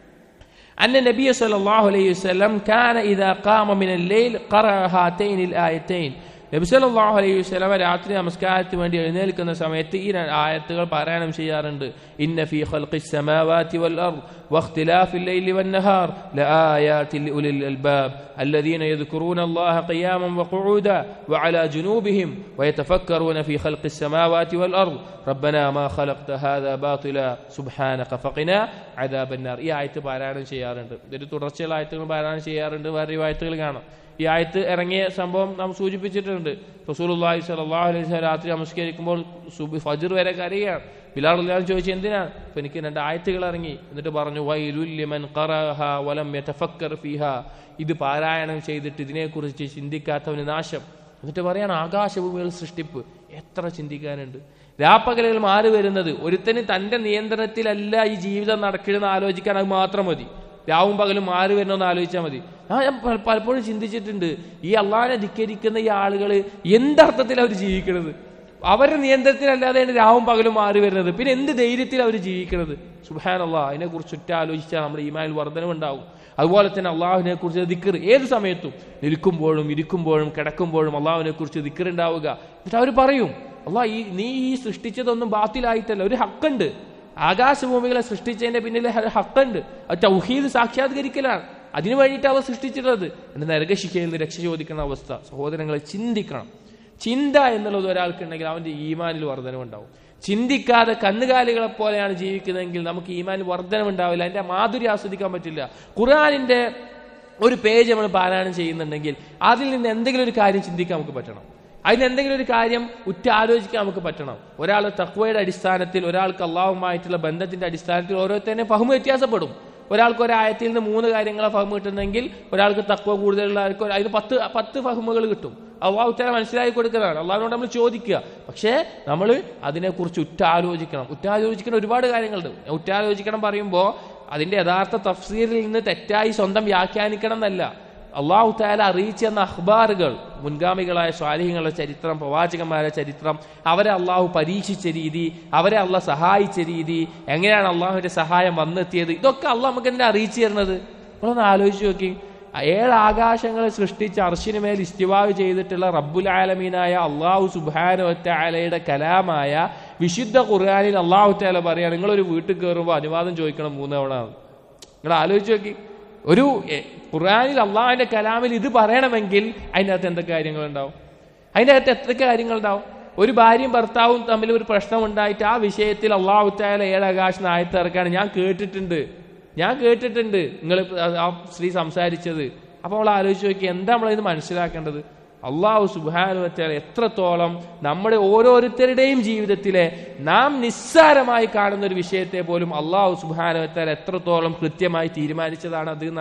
أن النبي صلى الله عليه وسلم كان إذا قام من الليل قرأ هاتين الآيتين. നബി സല്ലല്ലാഹു അലൈഹി വസല്ലം രാത്രി നമസ്കാരത്തിന് വേണ്ടി എഴുന്നേൽക്കുന്ന സമയത്ത് ഈ ആയത്തുകൾ പാരായണം ചെയ്യാറുണ്ട്. ഇന്ന ഫീ ഖൽഖിസ് സമാവാതി വൽ അർദ് വഖ്തിലാഫിൽ ലൈലി വൻ നഹാർ ലആയാതിൻ ലിഉലിൽ അൽബാബ് الذين يذكرون الله قياما وقعودا وعلى جنوبهم ويتفكرون في خلق السماوات والأرض ربنا ما خلقت هذا باطلا سبحانك فقنا عذاب النار. ഈ ആയത്ത് പാരായണം ചെയ്യാറുണ്ട്. ഇതൊരു തുടർച്ചയുള്ള ആയത്തുകൾ പാരായണം ചെയ്യാറുണ്ട്. വേറെ ആയത്തുകൾ കാണാം. ഈ ആയത്ത് ഇറങ്ങിയ സംഭവം നാം സൂചിപ്പിച്ചിട്ടുണ്ട്. റസൂലുള്ളാഹി സ്വല്ലല്ലാഹു അലൈഹി വസല്ലം രാത്രി നമസ്കരിക്കുമ്പോൾ സുബ്ഹ് ഫജ്ർ വരെ കരയുകയാണ്. ബിലാൽ റളിയല്ലാഹു ചോദിച്ചു എന്തിനാണ്? അപ്പൊ എനിക്ക് രണ്ട് ആയത്തുകൾ ഇറങ്ങി. എന്നിട്ട് പറഞ്ഞു വൈലുൽ ലിമൻ ഖറഅഹാ വലം യതഫക്കർ ഫീഹാ, ഇത് പാരായണം ചെയ്തിട്ട് ഇതിനെക്കുറിച്ച് ചിന്തിക്കാത്തവന് നാശം. എന്നിട്ട് പറയാണ് ആകാശഭൂമികൾ സൃഷ്ടിപ്പ്, എത്ര ചിന്തിക്കാനുണ്ട്. രാപ്പകലുകൾ മാറി വരുന്നത്, ഒരുത്തന് തന്റെ നിയന്ത്രണത്തിലല്ല ഈ ജീവിതം നടക്കണമെന്ന് ആലോചിക്കാൻ അത് മാത്രം മതി. രാവും പകലും മാറി വരണമെന്ന് ആലോചിച്ചാൽ മതി. ആ ഞാൻ പലപ്പോഴും ചിന്തിച്ചിട്ടുണ്ട്, ഈ അള്ളാഹിനെ ധിക്കരിക്കുന്ന ഈ ആളുകൾ എന്തർത്ഥത്തിൽ അവർ ജീവിക്കുന്നത്? അവരുടെ നിയന്ത്രണത്തിലല്ലാതെയാണ് രാവും പകലും മാറി വരുന്നത്. പിന്നെ എന്ത് ധൈര്യത്തിൽ അവർ ജീവിക്കുന്നത്? സുബ്ഹാനല്ലാഹ്. അതിനെ കുറിച്ച് ഒറ്റ ആലോചിച്ചാൽ നമ്മുടെ ഈമാനിൽ വർധനവുണ്ടാവും. അതുപോലെ തന്നെ അള്ളാഹുവിനെ കുറിച്ച് ദിക്ർ ഏത് സമയത്തും, നിൽക്കുമ്പോഴും ഇരിക്കുമ്പോഴും കിടക്കുമ്പോഴും അള്ളാഹുവിനെ കുറിച്ച് ദിക്ർ ഉണ്ടാവുക. എന്നിട്ട് അവർ പറയും അള്ളാഹ് ഈ നീ ഈ സൃഷ്ടിച്ചതൊന്നും ബാത്തിലായിട്ടല്ല, ഒരു ഹക്കുണ്ട്. ആകാശഭൂമികളെ സൃഷ്ടിച്ചതിന്റെ പിന്നിൽ ഹക്കുണ്ട്. അത് തൗഹീദ് സാക്ഷാത്കരിക്കലാണ്. അതിനു വേണ്ടിയിട്ട് അവ സൃഷ്ടിച്ചിട്ടുള്ളത്. എന്റെ നരകശിക്ഷയിൽ നിന്ന് രക്ഷ ചോദിക്കുന്ന അവസ്ഥ സഹോദരങ്ങളെ ചിന്തിക്കണം. ചിന്ത എന്നുള്ളത് ഒരാൾക്കുണ്ടെങ്കിൽ അവന്റെ ഈമാനിൽ വർധനവുണ്ടാവും. ചിന്തിക്കാതെ കന്നുകാലികളെ പോലെയാണ് ജീവിക്കുന്നതെങ്കിൽ നമുക്ക് ഈമാനിൽ വർധനവുണ്ടാവില്ല, അതിന്റെ മാധുര്യം ആസ്വദിക്കാൻ പറ്റില്ല. ഖുർആനിന്റെ ഒരു പേജ് നമ്മൾ പാരായണം ചെയ്യുന്നുണ്ടെങ്കിൽ അതിൽ നിന്ന് എന്തെങ്കിലും ഒരു കാര്യം ചിന്തിക്കാൻ നമുക്ക് പറ്റണം. അതിന് എന്തെങ്കിലും ഒരു കാര്യം ഉറ്റ ആലോചിക്കാൻ നമുക്ക് പറ്റണം. ഒരാൾ തഖ്വയുടെ അടിസ്ഥാനത്തിൽ, ഒരാൾക്ക് അള്ളാഹുമായിട്ടുള്ള ബന്ധത്തിന്റെ അടിസ്ഥാനത്തിൽ ഓരോരുത്തരും ഫഹ്മ് വ്യത്യാസപ്പെടും. ഒരാൾക്ക് ഒരായത്തിൽ നിന്ന് മൂന്ന് കാര്യങ്ങളെ ഫഹ്മ് കിട്ടുന്നെങ്കിൽ ഒരാൾക്ക് തഖ്വ കൂടുതലുള്ള ആൾക്ക് അതിന് പത്ത് പത്ത് ഫഹ്മുകൾ കിട്ടും. അള്ളാഹു തആല മനസ്സിലാക്കി കൊടുക്കുന്നതാണ്. അള്ളാഹിനോട് നമ്മൾ ചോദിക്കുക. പക്ഷേ നമ്മൾ അതിനെക്കുറിച്ച് ഉറ്റാലോചിക്കണം. ഉറ്റാലോചിക്കുന്ന ഒരുപാട് കാര്യങ്ങളുണ്ട്. ഉറ്റാലോചിക്കണം പറയുമ്പോൾ അതിന്റെ യഥാർത്ഥ തഫ്സീറിൽ നിന്ന് തെറ്റായി സ്വന്തം വ്യാഖ്യാനിക്കണം എന്നല്ല. അള്ളാഹു തആല അറിയിച്ചെന്ന അഖ്ബാറുകൾ, മുൻഗാമികളായ സ്വാലിഹീങ്ങളുടെ ചരിത്രം, പ്രവാചകന്മാരുടെ ചരിത്രം, അവരെ അള്ളാഹു പരീക്ഷിച്ച രീതി, അവരെ അള്ളാഹ് സഹായിച്ച രീതി, എങ്ങനെയാണ് അള്ളാഹുവിന്റെ സഹായം വന്നെത്തിയത്, ഇതൊക്കെ അള്ളാഹ് നമുക്ക് എന്തിനാ അറിയിച്ചു തരുന്നത്? നമ്മളൊന്ന് ആലോചിച്ച് നോക്കി. ഏഴ് ആകാശങ്ങളെ സൃഷ്ടിച്ച് അർശിന് മേൽ ഇസ്തിവാവ് ചെയ്തിട്ടുള്ള റബ്ബുൽ ആലമീനായ അള്ളാഹു സുബ്ഹാനഹു വ തആലയുടെ കലാമായ വിശുദ്ധ ഖുർആനിൽ അള്ളാഹു തആല പറയാ നിങ്ങളൊരു വീട്ടിൽ കയറുമ്പോൾ അനുവാദം ചോദിക്കണം മൂന്ന് തവണ. നിങ്ങൾ ആലോചിച്ച് നോക്കി. ഒരു ഖുർആനിൽ അള്ളാഹുവിന്റെ കലാമിൽ ഇത് പറയണമെങ്കിൽ അതിൻ്റെ അകത്ത് എന്തൊക്കെ കാര്യങ്ങളുണ്ടാവും? അതിൻ്റെ അകത്ത് എത്രയൊക്കെ കാര്യങ്ങളുണ്ടാവും? ഒരു ഭാര്യയും ഭർത്താവും തമ്മിൽ ഒരു പ്രശ്നം ഉണ്ടായിട്ട് ആ വിഷയത്തിൽ അള്ളാഹു തആല ഏഴ് ആകാശം ആയത്ത് ഇറക്കാണ്. ഞാൻ കേട്ടിട്ടുണ്ട് ഞാൻ കേട്ടിട്ടുണ്ട് നിങ്ങൾ ആ സ്ത്രീ സംസാരിച്ചത്. അപ്പോൾ അവൾ ആലോചിച്ച് നോക്കി, എന്താ നമ്മളിത് മനസ്സിലാക്കേണ്ടത്? അള്ളാഹു സുബ്ഹാനഹു വ തആല എത്രത്തോളം നമ്മുടെ ഓരോരുത്തരുടെയും ജീവിതത്തിലെ നാം നിസ്സാരമായി കാണുന്ന ഒരു വിഷയത്തെ പോലും അള്ളാഹു സുബ്ഹാനഹു വ തആല എത്രത്തോളം കൃത്യമായി തീരുമാനിച്ചതാണ് അത് എന്നാണ്.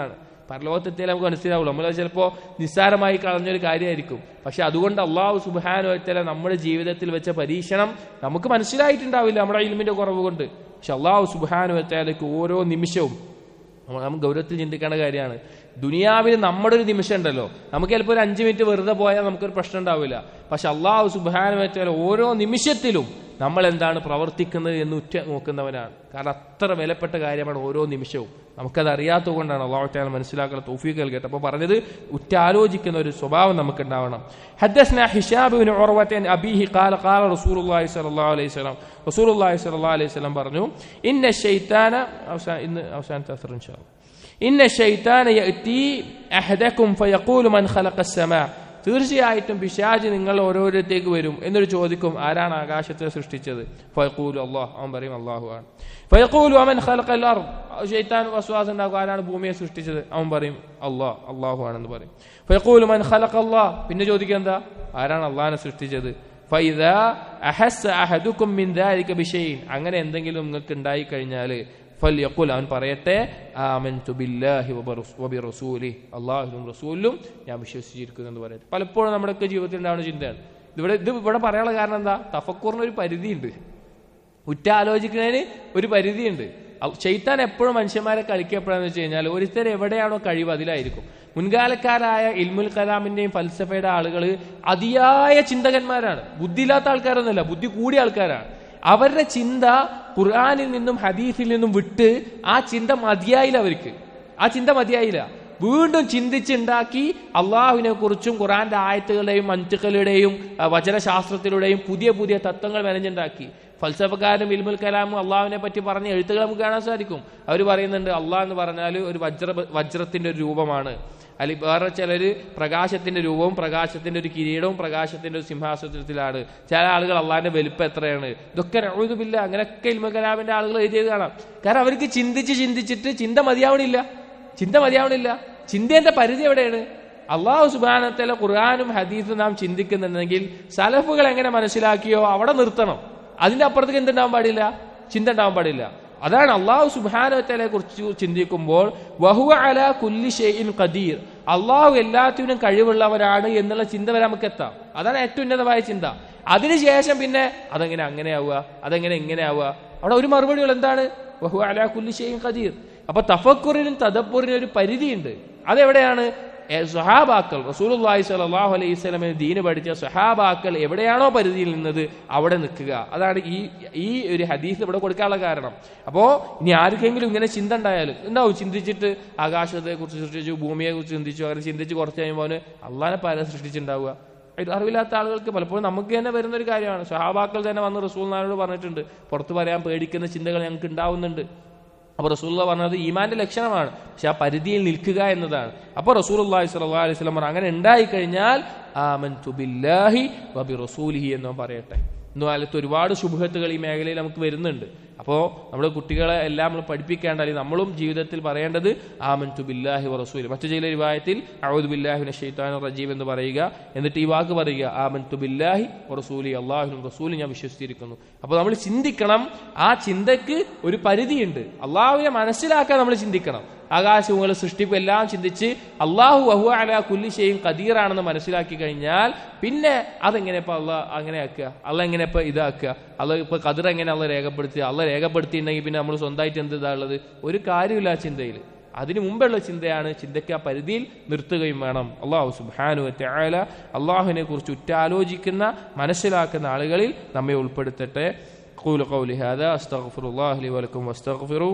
പരലോകത്തെത്തിയാൽ നമുക്ക് മനസ്സിലാവുള്ളൂ. നമ്മൾ ചിലപ്പോൾ നിസ്സാരമായി കളഞ്ഞൊരു കാര്യമായിരിക്കും. പക്ഷെ അതുകൊണ്ട് അള്ളാഹു സുബ്ഹാനഹു വ തആല നമ്മുടെ ജീവിതത്തിൽ വെച്ച പരീക്ഷണം നമുക്ക് മനസ്സിലായിട്ടുണ്ടാവില്ല നമ്മുടെ ഇൽമിന്റെ കുറവ് കൊണ്ട്. പക്ഷെ അള്ളാഹു സുബ്ഹാനഹു വ തആലയ്ക്ക് ഓരോ നിമിഷവും നമുക്ക് ഗൗരവത്തിൽ ചിന്തിക്കേണ്ട കാര്യമാണ്. ദുനിയാവിൽ നമ്മുടെ ഒരു നിമിഷം ഉണ്ടല്ലോ, നമുക്ക് ചിലപ്പോൾ ഒരു അഞ്ച് മിനിറ്റ് വെറുതെ പോയാൽ നമുക്കൊരു പ്രശ്നം ഉണ്ടാവില്ല. പക്ഷെ അള്ളാഹു സുബ്ഹാനഹു വ തആല ഓരോ നിമിഷത്തിലും നമ്മൾ എന്താണ് പ്രവർത്തിക്കുന്നത് എന്ന് ഉറ്റ നോക്കുന്നവനാണ്. കാരണം അത്ര വിലപ്പെട്ട കാര്യമാണ് ഓരോ നിമിഷവും. നമുക്കത് അറിയാത്തത് കൊണ്ടാണ് അള്ളാഹു തആല മനസ്സിലാക്കുന്ന തൗഫീഖ് നൽകട്ടെ. അപ്പോൾ പറഞ്ഞത് ഉറ്റാലോചിക്കുന്ന ഒരു സ്വഭാവം നമുക്ക് ഉണ്ടാവണം. ഹദ്ദസ്നാ ഹിശാം ഇബ്നു ഉർവത അൻ അബീഹി ഖാല ഖാല റസൂലുള്ളാഹി സ്വല്ലല്ലാഹു അലൈഹി വസല്ലം റസൂലുള്ളാഹി സ്വല്ലല്ലാഹു അലൈഹി വസല്ലം പറഞ്ഞു, ഇന്ന ശൈത്താന അവസാന ഇന്ന് അവസാനത്തെ അസ്ർ ഇൻഷാ അല്ലാഹ് ഇന്ന ശൈത്താന യഅതി അഹദകും ഫയഖൂലു മൻ ഖലഖസ് സമാ, തീർച്ചയായിട്ടും പിശാച് നിങ്ങൾ ഓരോരുത്തേക്ക് വരും എന്നിട്ട് ചോദിക്കും, ആരാണ് ആകാശത്തെ സൃഷ്ടിച്ചത്? ഫയഖൂലു അല്ലാഹ്, അവൻ പറയും അല്ലാഹു ആണ്. ഫയഖൂലു വമൻ ഖലഖൽ അർദ്, ശൈത്താൻ വസ്വാസ് ഉണ്ടാക്കും, ആരാണ് ഭൂമിയെ സൃഷ്ടിച്ചത്? അവൻ പറയും അല്ലാഹ്, അല്ലാഹു ആണെന്ന് പറയും. ഫയഖൂലു മൻ ഖലഖല്ലാഹ്, പിന്നെ ചോദിക്കുക എന്താ, ആരാണ് അല്ലാഹനെ സൃഷ്ടിച്ചത്? ഫഇദാ അഹസ്സ അഹദുകും മിൻ ദാലിക ബിശൈഇൻ, അങ്ങനെ എന്തെങ്കിലും നിങ്ങൾക്ക് ഉണ്ടായി കഴിഞ്ഞാൽ ഫൽയഖുൽ, അവൻ പറയട്ടെ ആമൻതു ബില്ലാഹി വബിറസൂലിഹി, അല്ലാഹുവിലും റസൂലിലും ഞാൻ വിശ്വസിച്ചിരിക്കുന്നു എന്ന് പറയട്ടെ. പലപ്പോഴും നമ്മുടെയൊക്കെ ജീവിതത്തിൽ ഉണ്ടാവുന്ന ചിന്തയാണ്. ഇവിടെ ഇത് ഇവിടെ പറയാനുള്ള കാരണം എന്താ? തഫക്കൂറിന് ഒരു പരിധിയുണ്ട്, ഉറ്റാലോചിക്കുന്നതിന് ഒരു പരിധിയുണ്ട്. ശൈത്താൻ എപ്പോഴും മനുഷ്യന്മാരെ കളിക്കപ്പെടാന്ന് വെച്ച് കഴിഞ്ഞാൽ ഒരുത്തർ എവിടെയാണോ കഴിവ് അതിലായിരിക്കും. മുൻകാലക്കാരായ ഇൽമുൽ കലാമിന്റെയും ഫൽസഫയുടെ ആളുകൾ അതിയായ ചിന്തകന്മാരാണ്, ബുദ്ധിയില്ലാത്ത ആൾക്കാരൊന്നുമല്ല, ബുദ്ധി കൂടിയ ആൾക്കാരാണ്. അവരുടെ ചിന്ത ഖുർആനിൽ നിന്നും ഹദീസിൽ നിന്നും വിട്ട് ആ ചിന്ത മതിയായില്ല, അവർക്ക് ആ ചിന്ത മതിയായില്ല. വീണ്ടും ചിന്തിച്ചുണ്ടാക്കി അള്ളാഹുവിനെ കുറിച്ചും ഖുർആന്റെ ആയത്തുകളുടെയും മൻതിഖുകളുടെയും വചനശാസ്ത്രത്തിലൂടെയും പുതിയ പുതിയ തത്വങ്ങൾ മെനഞ്ഞുണ്ടാക്കി. ഫൽസഫക്കാരും ഇൽമുൽ കലാമും അള്ളാഹുവിനെ പറ്റി പറഞ്ഞ എഴുത്തുകൾ നമുക്ക് കാണാൻ സാധിക്കും. അവർ പറയുന്നുണ്ട് അള്ളാഹ് എന്ന് പറഞ്ഞാൽ ഒരു വജ്ര വജ്രത്തിന്റെ ഒരു രൂപമാണ്, അല്ലെങ്കിൽ വേറെ ചിലർ പ്രകാശത്തിന്റെ രൂപവും പ്രകാശത്തിന്റെ ഒരു കിരീടവും പ്രകാശത്തിന്റെ ഒരു സിംഹാസനത്തിലാണ്. ചില ആളുകൾ അള്ളാഹിന്റെ വലുപ്പം എത്രയാണ്, ഇതൊക്കെ നഊദു ബില്ലാഹ് അങ്ങനെയൊക്കെ ഇൽമുൽ കലാമിന്റെ ആളുകൾ എഴുതിയത് കാണാം. കാരണം അവർക്ക് ചിന്തിച്ച് ചിന്തിച്ചിട്ട് ചിന്ത മതിയാവണില്ല, ചിന്ത മതിയാവണില്ല. ചിന്തേന്റെ പരിധി എവിടെയാണ്? അള്ളാഹു സുബ്ഹാനഹു വ തആല ഖുർആനും ഹദീസും നാം ചിന്തിക്കുന്നുണ്ടെങ്കിൽ സലഫുകൾ എങ്ങനെ മനസ്സിലാക്കിയോ അവിടെ നിർത്തണം. അതിന്റെ അപ്പുറത്തേക്ക് എന്തുണ്ടാവാൻ പാടില്ല, ചിന്ത ഉണ്ടാവാൻ പാടില്ല. അതാണ് അള്ളാഹു സുബ്ഹാനഹു വ തആലയെ കുറിച്ച് ചിന്തിക്കുമ്പോൾ വഹുവ അലാ കുല്ലി ഷൈഇൻ ഖദീർ, അള്ളാഹു എല്ലാത്തിനും കഴിവുള്ളവരാണ് എന്നുള്ള ചിന്ത വരെ നമുക്ക് എത്താം. അതാണ് ഏറ്റവും ഉന്നതമായ ചിന്ത. അതിനുശേഷം പിന്നെ അതെങ്ങനെ അങ്ങനെയാവുക, അതെങ്ങനെ ഇങ്ങനെയാവുക, അവിടെ ഒരു മറുപടികൾ എന്താണ്? വഹുവ അലാ കുല്ലി ഷൈഇൻ ഖദീർ. അപ്പൊ തഫക്കുറിനും തദബ്ബുറിനും ഒരു പരിധിയുണ്ട്. അതെവിടെയാണ്? സഹാബാക്കൾ റസൂലുള്ളാഹി സ്വല്ലല്ലാഹു അലൈഹി വസല്ലമയെ ദീന് പഠിച്ച സഹാബാക്കൾ എവിടെയാണോ പരിധിയിൽ നിന്നത് അവിടെ നിൽക്കുക. അതാണ് ഈ ഈ ഒരു ഹദീസ് ഇവിടെ കൊടുക്കാനുള്ള കാരണം. അപ്പോ ഇനി ആർക്കെങ്കിലും ഇങ്ങനെ ചിന്ത ഉണ്ടായാലും ഉണ്ടാവും, ചിന്തിച്ചിട്ട് ആകാശത്തെ കുറിച്ച് സൃഷ്ടിച്ചു, ഭൂമിയെ കുറിച്ച് ചിന്തിച്ചു, അങ്ങനെ ചിന്തിച്ച് കുറച്ച് കഴിയുമ്പോൾ അള്ളാഹനെ പല സൃഷ്ടിച്ചിട്ടുണ്ടാവുക. അറിവില്ലാത്ത ആളുകൾക്ക് പലപ്പോഴും നമുക്ക് തന്നെ വരുന്ന ഒരു കാര്യമാണ്. സഹാബാക്കൾ തന്നെ വന്ന് റസൂലുള്ളാഹിയോട് പറഞ്ഞിട്ടുണ്ട്, പുറത്തു പറയാൻ പേടിക്കുന്ന ചിന്തകൾ ഞങ്ങൾക്ക് ഉണ്ടാവുന്നുണ്ട്. അപ്പോൾ റസൂലുള്ളാഹി പറഞ്ഞത് ഈമാന്റെ ലക്ഷണമാണ്, പക്ഷെ ആ പരിധിയിൽ നിൽക്കുക എന്നതാണ്. അപ്പോൾ റസൂലുള്ളാഹി സ്വല്ലല്ലാഹു അലൈഹി വസല്ലം അങ്ങനെ ഉണ്ടായി കഴിഞ്ഞാൽ ആമൻതു ബില്ലാഹി വബിറസൂലിഹി എന്നോ പറയട്ടെ. ഇന്നു കാലത്ത് ഒരുപാട് ശുബ്ഹത്തുകൾ ഈ മേഖലയിൽ നമുക്ക് വരുന്നുണ്ട്. അപ്പോൾ നമ്മുടെ കുട്ടികളെ എല്ലാം നമ്മൾ പഠിപ്പിക്കേണ്ട, അല്ലെങ്കിൽ നമ്മളും ജീവിതത്തിൽ പറയേണ്ടത് ആമൻതു ബില്ലാഹി വറസൂലി. മറ്റു ചില റിവായത്തിൽ അഊദു ബില്ലാഹി മിനശ് ശൈത്താനിർ റജീം എന്ന് പറയുക, എന്നിട്ട് ഈ വാക്ക് പറയുക ആമൻതു ബില്ലാഹി വറസൂലി, അല്ലാഹുവിനും റസൂലും ഞാൻ വിശ്വസിച്ചിരിക്കുന്നു. അപ്പോൾ നമ്മൾ ചിന്തിക്കണം, ആ ചിന്തക്ക് ഒരു പരിധിയുണ്ട്. അള്ളാഹുവിനെ മനസ്സിലാക്കാൻ നമ്മൾ ചിന്തിക്കണം. ആകാശഭൂമികളെ സൃഷ്ടിപ്പ് എല്ലാം ചിന്തിച്ച് അള്ളാഹു വഹുവ അലാ കുല്ലി ഷൈഇൻ ഖദീറാണെന്ന് മനസ്സിലാക്കി കഴിഞ്ഞാൽ പിന്നെ അതെങ്ങനെ ഇപ്പൊ അള്ളാഹ് അങ്ങനെ ആക്കുക, അള്ളാഹ് എങ്ങനെ ഇപ്പൊ ഇതാക്കുക, അള്ളാഹ് ഇപ്പൊ ഖദർ എങ്ങനെ അള്ളാഹ് രേഖപ്പെടുത്തുക, അള്ളാഹ് രേഖപ്പെടുത്തിയിട്ടുണ്ടെങ്കിൽ പിന്നെ നമ്മൾ സ്വന്തമായിട്ട് എന്ത് ഇതാ ഉള്ളത്? ഒരു കാര്യമില്ല ചിന്തയിൽ. അതിനു മുമ്പുള്ള ചിന്തയാണ്. ചിന്തയ്ക്ക് ആ പരിധിയിൽ നിർത്തുകയും വേണം. അല്ലാഹു സുബ്ഹാനഹു വ തആല അള്ളാഹുവിനെ കുറിച്ച് ഉറ്റാലോചിക്കുന്ന മനസ്സിലാക്കുന്ന ആളുകളിൽ നമ്മെ ഉൾപ്പെടുത്തട്ടെ. ഖൂലു ഖൗലി ഹാദാ അസ്തഗ്ഫിറുല്ലാഹ ലി വലക്കും വസ്തഗ്ഫിറൂ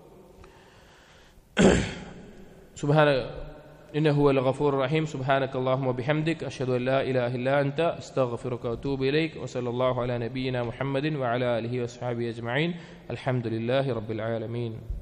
സുബ്ഹാന ഇന്നഹു ഹുവൽ ഗഫൂറുർ റഹീം. സുബ്ഹാനകല്ലാഹുമ്മ വബിഹംദിക അശ്ഹദു അൻ ലാ ഇലാഹ ഇല്ലാ അൻത അസ്തഗ്ഫിറുക വഅതൂബു ഇലൈക വസല്ലല്ലാഹു അലാ നബിയിന മുഹമ്മദിൻ വഅലാ ആലിഹി വസ്ഹബിഹി അജ്മഈൻ. അൽഹംദുലില്ലാഹി റബ്ബിൽ ആലമീൻ.